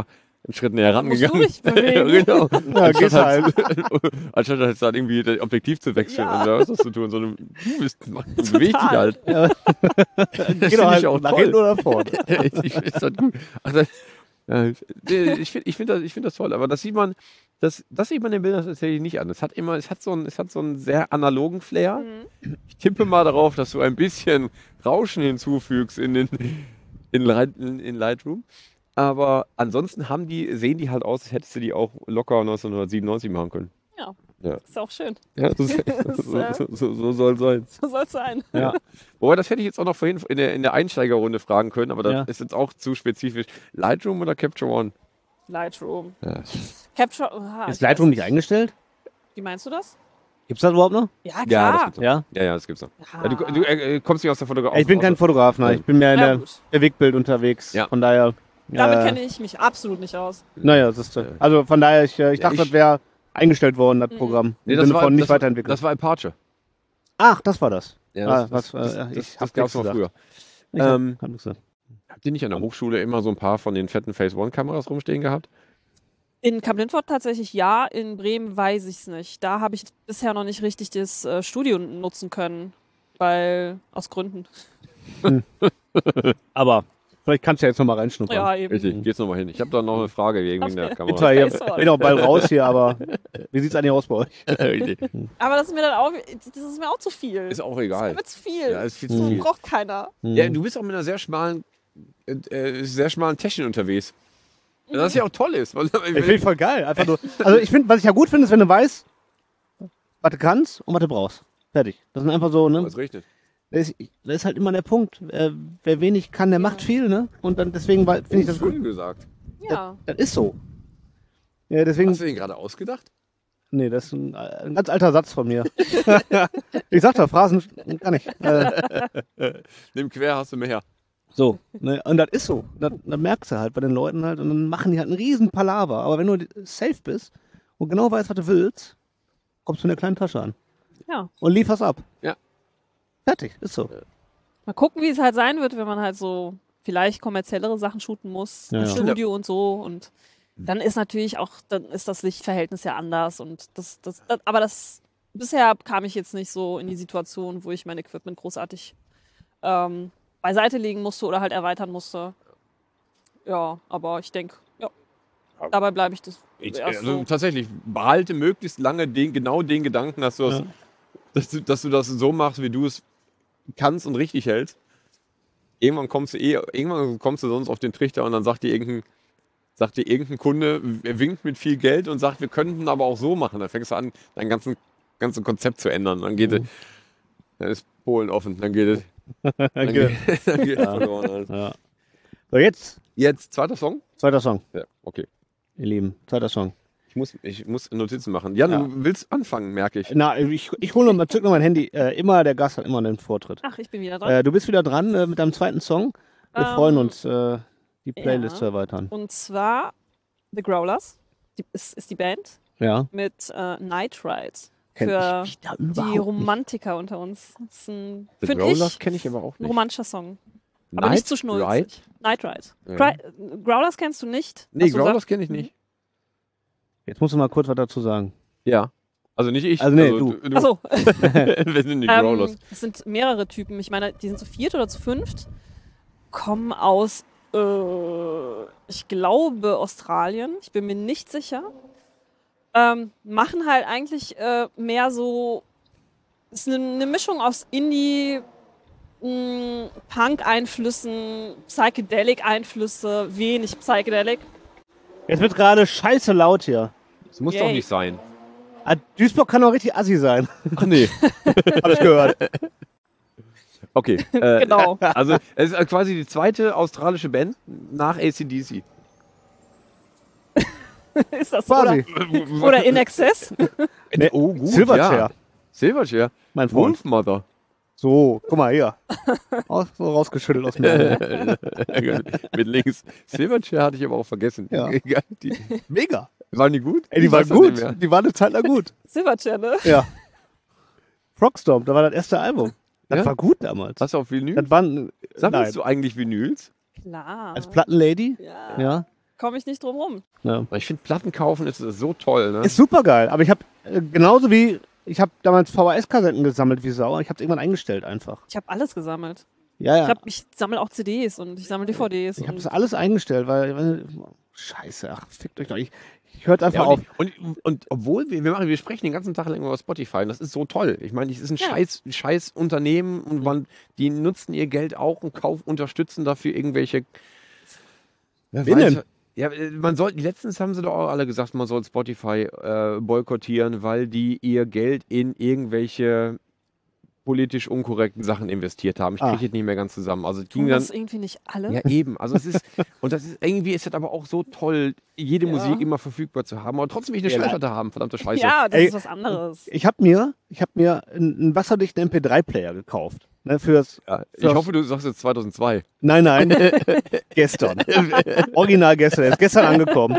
einen Schritt näher rangegangen.
Musst du dich bewegen.
Genau.
Ja, geht's halt.
Anstatt halt dann irgendwie das Objektiv zu wechseln
Ja.
oder was hast du tun, sondern du bewegst dich halt.
Ja.
Das
Genau, halt
ich auch
nach
toll.
hinten oder nach vorne.
Ich finde das gut. Also, ich find das toll, aber das sieht man in den Bildern tatsächlich nicht an. Es hat so einen sehr analogen Flair. Ich tippe mal darauf, dass du ein bisschen Rauschen hinzufügst in Lightroom. Aber ansonsten sehen die halt aus, als hättest du die auch locker 1997 machen können.
Ja, ist auch schön.
Ja, so soll es sein.
So soll es sein.
Ja.
Wobei, das hätte ich jetzt auch noch vorhin in der Einsteigerrunde fragen können, aber das
Ja.
ist jetzt auch zu spezifisch. Lightroom oder Capture One?
Lightroom.
Ja.
Capture.
Ist Lightroom nicht eingestellt?
Wie meinst du das?
Gibt's das überhaupt noch?
Ja,
Ja,
klar.
das gibt's noch.
Ja.
Ja, das gibt's noch.
Ja.
Ja, du kommst nicht aus der Fotografie.
Ich bin kein Fotograf, nein. Ich bin mehr in
Ja,
der
gut.
Bewegtbild unterwegs.
Ja.
Von daher.
Damit kenne ich mich absolut nicht aus.
Naja, das ist. Also von daher, ich dachte, das wäre eingestellt worden, das Programm.
Nee,
Im
das
Sinne
war,
von nicht
das, war-
weiterentwickelt.
das war Apache.
Ach, das war das.
Ja,
das
das
hab
gab's noch
nichts
früher.
Ich hab nichts gesagt.
Habt ihr nicht an der Hochschule immer so ein paar von den fetten Phase One Kameras rumstehen gehabt?
In Kamp-Lindfort tatsächlich ja, in Bremen weiß ich es nicht. Da habe ich bisher noch nicht richtig das Studio nutzen können, weil aus Gründen.
Aber vielleicht kannst du ja jetzt nochmal reinschnuppern.
Ja, eben.
Richtig, geht's nochmal hin. Ich habe da noch eine Frage wegen der
Ich
Kamera.
zwar hier,
Face-Off.
bin auch bald raus hier, aber wie sieht's eigentlich aus bei euch?
Richtig.
Aber das ist mir dann auch, das ist mir auch zu viel.
Ist auch
Das
egal.
ist mir zu viel.
Ja, ist viel
das
zu viel.
braucht keiner.
Ja, du bist auch mit einer sehr schmalen Technik unterwegs. Das ja auch toll ist. Weil,
Ich finde voll geil. Einfach nur. Also ich finde, was ich ja gut finde, ist, wenn du weißt, was du kannst und was du brauchst. Fertig. Das sind einfach so, ne?
es regnet.
Das ist halt immer der Punkt. Wer wenig kann, der macht viel, ne? Und dann deswegen finde ich das gut.
Schön gesagt.
Ja.
Das ist so. Ja, deswegen.
Hast du den gerade ausgedacht?
Nee, das ist ein ganz alter Satz von mir. Ich sag doch, Phrasen kann ich.
Nimm quer, hast du mehr.
So, ne? Und das ist so. Das merkst du halt bei den Leuten halt und dann machen die halt einen riesen Palaver. Aber wenn du safe bist und genau weißt, was du willst, kommst du in der kleinen Tasche an
Ja.
und lieferst ab.
Ja.
Fertig, ist so.
Mal gucken, wie es halt sein wird, wenn man halt so vielleicht kommerziellere Sachen shooten muss,
Ja,
im
ja.
Studio und so. Und dann ist natürlich auch, dann ist das Lichtverhältnis ja anders. Und aber bisher kam ich jetzt nicht so in die Situation, wo ich mein Equipment großartig beiseite legen musste oder halt erweitern musste. Ja, aber ich denke, ja, dabei bleibe ich das erst
Also
so.
tatsächlich, behalte möglichst lange genau den Gedanken, dass du dass du das so machst, wie du es kannst und richtig hältst. Irgendwann kommst du sonst auf den Trichter und dann sagt dir irgendein Kunde, er winkt mit viel Geld und sagt, wir könnten aber auch so machen. Dann fängst du an, dein ganzen Konzept zu ändern. Dann geht dann ist Polen offen, dann geht es. Dann geht es verloren. Also.
Ja. So, jetzt,
Jetzt zweiter Song?
zweiter Song,
Ja, okay.
ihr Lieben. Zweiter Song.
Ich muss Notizen machen. Jan,
Ja.
du willst anfangen, merke ich.
Na, ich hole noch mal, zück noch mein Handy. Der Gast hat immer einen Vortritt.
Ach, ich bin wieder dran.
Du bist wieder dran mit deinem zweiten Song. Wir freuen uns, die Playlist
ja.
zu erweitern.
Und zwar The Growlers ist die Band
Ja.
mit Night Ride.
Kenn
Für
ich wieder
die
überhaupt nicht.
Romantiker unter uns. Das ist ein,
The
find
Growlers
ich,
kenne ich aber auch
ein
nicht.
romantischer Song. Aber
Night
nicht zu schnulzig.
Ride?
Night Ride.
Ja.
Growlers kennst du nicht?
Nee,
Hast du
Growlers
gesagt?
kenne ich nicht.
Jetzt musst du mal kurz was dazu sagen.
Ja. Also nicht ich.
Also nee, du.
Achso.
Wir sind die Growlers.
Es sind mehrere Typen. Ich meine, die sind zu viert oder zu fünft. Kommen aus, ich glaube, Australien. Ich bin mir nicht sicher. Machen halt eigentlich mehr so. Es ist eine Mischung aus Indie, Punk-Einflüssen, Psychedelic-Einflüsse, wenig Psychedelic.
Jetzt wird gerade scheiße laut hier.
Das muss
Yay.
doch nicht sein.
Duisburg kann doch richtig assi sein.
Ach nee.
Hab ich gehört.
Okay.
Genau.
Also es ist quasi die zweite australische Band nach AC/DC.
Ist das so?
Quasi.
Oder In Excess?
Nee,
Oh gut,
Silverchair,
ja. Silverchair.
mein Freund.
Wolfmother.
So, guck mal hier. So rausgeschüttelt aus mir.
Mit links. Silverchair hatte ich aber auch vergessen.
Ja.
Die,
Mega.
waren die gut?
Ey, die
Ich
waren
weiß das nicht
gut.
mehr.
Die waren eine Zeit lang gut.
Silverchair, ne?
Ja. Frogstomp, da war das erste Album. Das
Ja?
war gut damals.
Hast du auf Vinyl?
Das waren,
Sammelst
nein,
du eigentlich Vinyls?
Klar.
als Plattenlady.
Ja.
Ja.
komme ich nicht drum rum.
Ja.
Ich finde, Platten kaufen ist so toll. Ne?
Ist super geil, aber ich habe genauso wie, ich habe damals VHS-Kassetten gesammelt wie Sau, ich habe es irgendwann eingestellt einfach.
Ich habe alles gesammelt.
Ja.
Ich sammle auch CDs und ich sammle DVDs.
Ich habe
und
das alles eingestellt, weil scheiße, ach, fickt euch doch. Ich hört einfach auf.
Und obwohl wir sprechen den ganzen Tag lang über Spotify und das ist so toll. Ich meine, das ist ein scheiß Unternehmen und die nutzen ihr Geld auch und unterstützen dafür irgendwelche
Binnen.
Ja, letztens haben sie doch auch alle gesagt, man soll Spotify boykottieren, weil die ihr Geld in irgendwelche politisch unkorrekten Sachen investiert haben. Ich kriege es nicht mehr ganz zusammen. Also
tun das irgendwie nicht alle?
Ja, eben. Also es ist, und das ist irgendwie ist das aber auch so toll, jede Musik immer verfügbar zu haben, aber trotzdem nicht eine Schallplatte haben, verdammte Scheiße.
Ja, das ist was anderes.
Ich hab mir einen wasserdichten MP3-Player gekauft. Ne,
ich hoffe, du sagst jetzt 2002.
Nein. Gestern. Original gestern. Er ist gestern angekommen.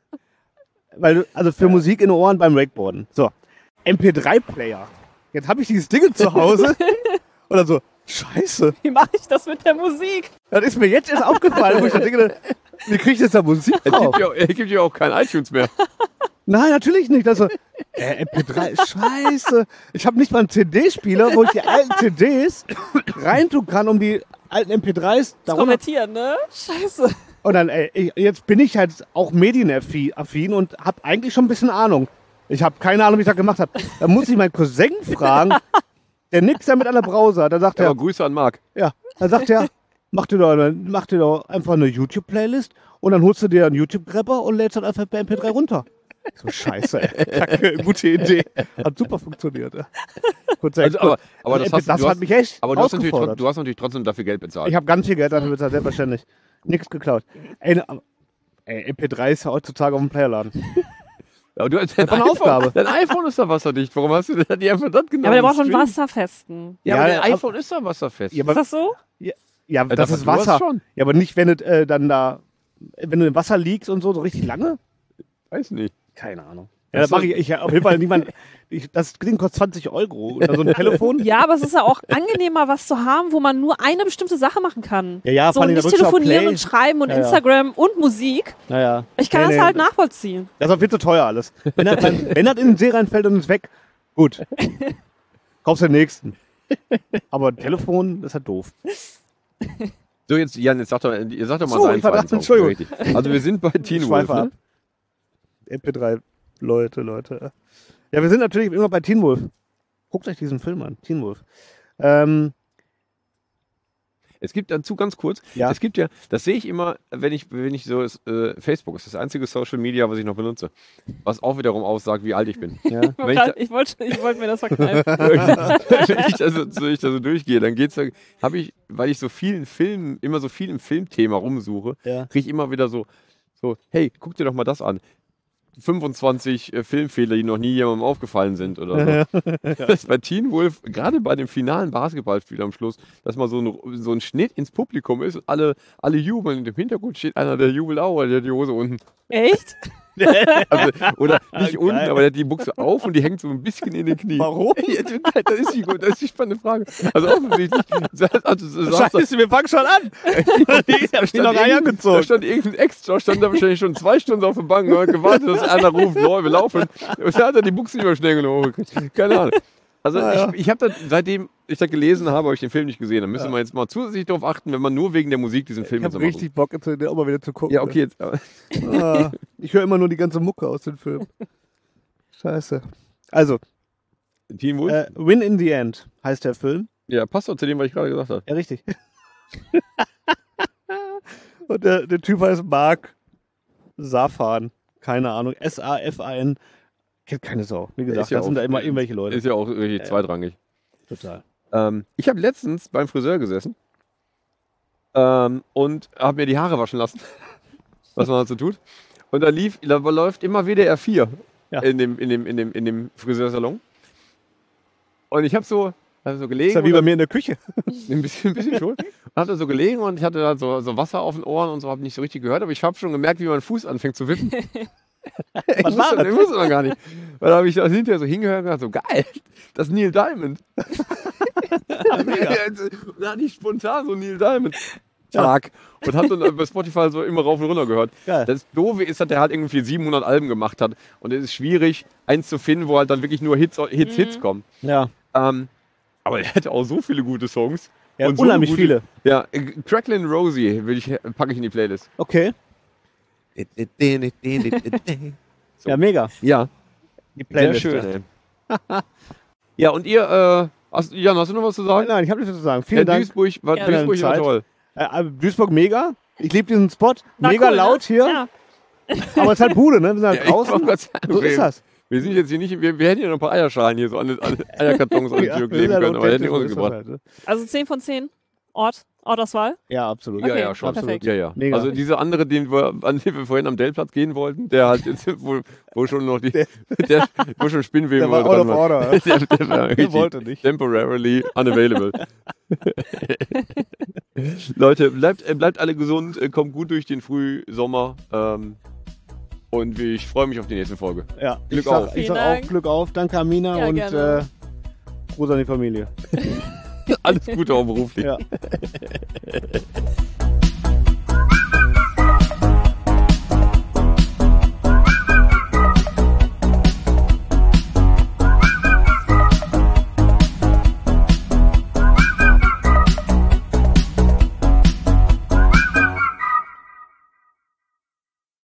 Also für Musik in den Ohren beim Wakeboarden. So, MP3-Player. Jetzt habe ich dieses Ding zu Hause. Oder so, scheiße.
Wie mache ich das mit der Musik?
Das ist mir jetzt erst aufgefallen, wo ich denke, wie kriege ich jetzt da Musik drauf?
Er gibt ja auch kein iTunes mehr.
Nein, natürlich nicht. Also, MP3 ist scheiße. Ich habe nicht mal einen CD-Spieler, wo ich die alten CDs reintun kann, um die alten MP3s darunter.
Konvertieren, ne? Scheiße.
Und dann, jetzt bin ich halt auch medienaffin und habe eigentlich schon ein bisschen Ahnung. Ich habe keine Ahnung, wie ich das gemacht habe. Da muss ich meinen Cousin fragen, der nix damit an der Browser. Da sagt er,
Aber Grüße an Marc.
ja, da sagt er, mach dir doch einfach eine YouTube-Playlist und dann holst du dir einen YouTube-Grabber und lädst dann einfach per MP3 runter. So scheiße, ey. Kacke, gute Idee. Hat super funktioniert. Ja.
Aber
das hat mich echt
aber du hast
herausgefordert.
natürlich trotzdem dafür Geld bezahlt.
Ich habe ganz viel Geld dafür bezahlt, selbstverständlich. Nichts geklaut. MP3 ist ja heutzutage auf dem Playerladen.
Ja, du hast
eine Aufgabe.
Dein iPhone ist doch wasserdicht. Warum hast du denn die einfach das genommen?
Ja, aber der braucht schon wasserfesten.
Ja, aber
Ja,
dein iPhone ist doch wasserfest.
Ja,
Ist das so?
Ja, das ist Wasser.
Schon.
Ja, aber nicht, wenn du dann da, wenn du im Wasser liegst und so richtig lange?
Weiß nicht.
Keine Ahnung. Ja, das mache ich auf jeden Fall niemand. Das Ding kostet 20 Euro. Oder so ein Telefon.
Ja, aber es ist ja auch angenehmer, was zu haben, wo man nur eine bestimmte Sache machen kann.
Ja,
so
vor allem, da
nicht
drückst du auf
telefonieren
Play.
und schreiben und
Ja.
Instagram und Musik.
Naja.
Ich kann das halt nachvollziehen.
Das ist auch viel zu teuer alles. Wenn das in den See reinfällt und ist weg, gut. Kaufst den nächsten. Aber ein Telefon, das ist halt doof.
So, jetzt, Jan, ihr sag doch mal
So,
deinen
ich war-
zweiten Song.
Entschuldigung.
Richtig. Also wir sind bei Teen Wolf,
Schweife ab.
ne?
MP3, Leute. Ja, wir sind natürlich immer bei Teen Wolf. Guckt euch diesen Film an, Teen Wolf.
Es gibt dazu ganz kurz,
Ja.
es gibt ja, das sehe ich immer, wenn ich so, Facebook ist das einzige Social Media, was ich noch benutze, was auch wiederum aussagt, wie alt ich bin.
Ja.
Wenn ich,
Ich wollte mir das verkneifen.
wenn ich da so durchgehe, dann habe ich, weil ich immer so viel im Filmthema rumsuche,
Ja.
kriege ich immer wieder so, hey, guck dir doch mal das an. 25 Filmfehler, die noch nie jemandem aufgefallen sind oder so. Das bei Teen Wolf, gerade bei dem finalen Basketballspiel am Schluss, dass mal so ein Schnitt ins Publikum ist und alle jubeln und im Hintergrund steht einer, der jubelt auch, weil der hat die Hose unten.
Echt?
Also, oder nicht unten, aber der hat die Buchse auf und die hängt so ein bisschen in den Knien.
Warum?
Ja, das ist die spannende Frage. Also offensichtlich.
Scheiße, wir fangen schon an. Ich hab mich noch gar nicht
Da
angezogen.
stand irgendein Extra, stand da wahrscheinlich schon 2 Stunden auf der Bank und hat gewartet, dass einer ruft, wir laufen. Und da hat er die Buchse nicht mehr schnell genug hochgekriegt. Keine Ahnung. Also ich habe das, seitdem ich das gelesen habe, habe ich den Film nicht gesehen. Da müssen wir jetzt mal zusätzlich darauf achten, wenn man nur wegen der Musik diesen Film
Ich
jetzt
hab
mal
richtig Bock, jetzt den auch mal wieder zu gucken.
guckt. Ja, okay, jetzt.
Ich höre immer nur die ganze Mucke aus dem Film. Scheiße. Also,
Teen Wolf?
Win in the End heißt der Film.
Ja, passt doch zu dem, was ich gerade gesagt habe.
Ja, richtig. Und der Typ heißt Mark Safan. Keine Ahnung. S-A-F-A-N. Kennt keine Sau. Wie gesagt,
ja
das sind
auch-
da immer irgendwelche Leute.
Ist ja auch richtig zweitrangig.
Total.
Ich habe letztens beim Friseur gesessen und habe mir die Haare waschen lassen, was man halt so tut. Und da läuft immer WDR 4
Ja.
in dem Friseursalon. Und ich habe so gelegen.
Ist ja wie
und
bei mir in der Küche.
ein bisschen schon. Und hab da so gelegen und ich hatte da so Wasser auf den Ohren und so, habe nicht so richtig gehört, aber ich habe schon gemerkt, wie mein Fuß anfängt zu wippen. Ich wusste noch gar nicht. Weil da habe ich hinterher so hingehört und gedacht, so geil, das ist Neil Diamond. Da hatte ich spontan so Neil Diamond. Tag und habe dann bei Spotify so immer rauf und runter gehört.
Geil.
Das Doofe ist, dass der halt irgendwie 700 Alben gemacht hat und es ist schwierig, eins zu finden, wo halt dann wirklich nur Hits kommen.
Ja.
Aber er hätte auch so viele gute Songs.
Ja,
und so
unheimlich
gute,
viele.
Ja, Cracklin' Rosie packe ich in die Playlist.
Okay. Ja, mega.
Ja,
Die
sehr
Playlist.
schön. Ey. Ja, und ihr, Jan, hast du noch was zu sagen?
Nein, ich habe nichts zu sagen. Vielen Dank.
Duisburg war,
Ja,
Duisburg war
Zeit.
toll.
Duisburg mega. Ich liebe diesen Spot.
War
Mega
cool,
laut
ne?
hier.
Ja.
Aber es ist halt Bude, ne? Wir sind halt
Ja, ich wollte
draußen.
gerade sagen,
So ist das.
Wir sind jetzt hier nicht, wir hätten ja noch ein paar Eierschalen hier so an Eierkartons an die Tür
wir sind
kleben
halt
können, aber hätten die
authentisch, so ist das
rausgebracht.
halt, ne?
Also 10 von 10. Ortauswahl.
Ja, absolut.
Ja,
Okay,
ja, schon.
perfekt.
Ja, ja.
Mega.
Also dieser andere, an den wir vorhin am Dellplatz gehen wollten, der halt jetzt, wo schon noch wo schon Spinnweben
Der war out of order.
Der war richtig
wollte nicht.
temporarily unavailable. Leute, bleibt alle gesund, kommt gut durch den Frühsommer. Und ich freue mich auf die nächste Folge.
Ja,
Glück
ich sag,
auf.
Ich
Vielen
sag
Dank.
auch Glück auf. Danke, Amina.
Ja,
und
gerne.
Gruß an die Familie.
Alles Gute auch beruflich.
Ja.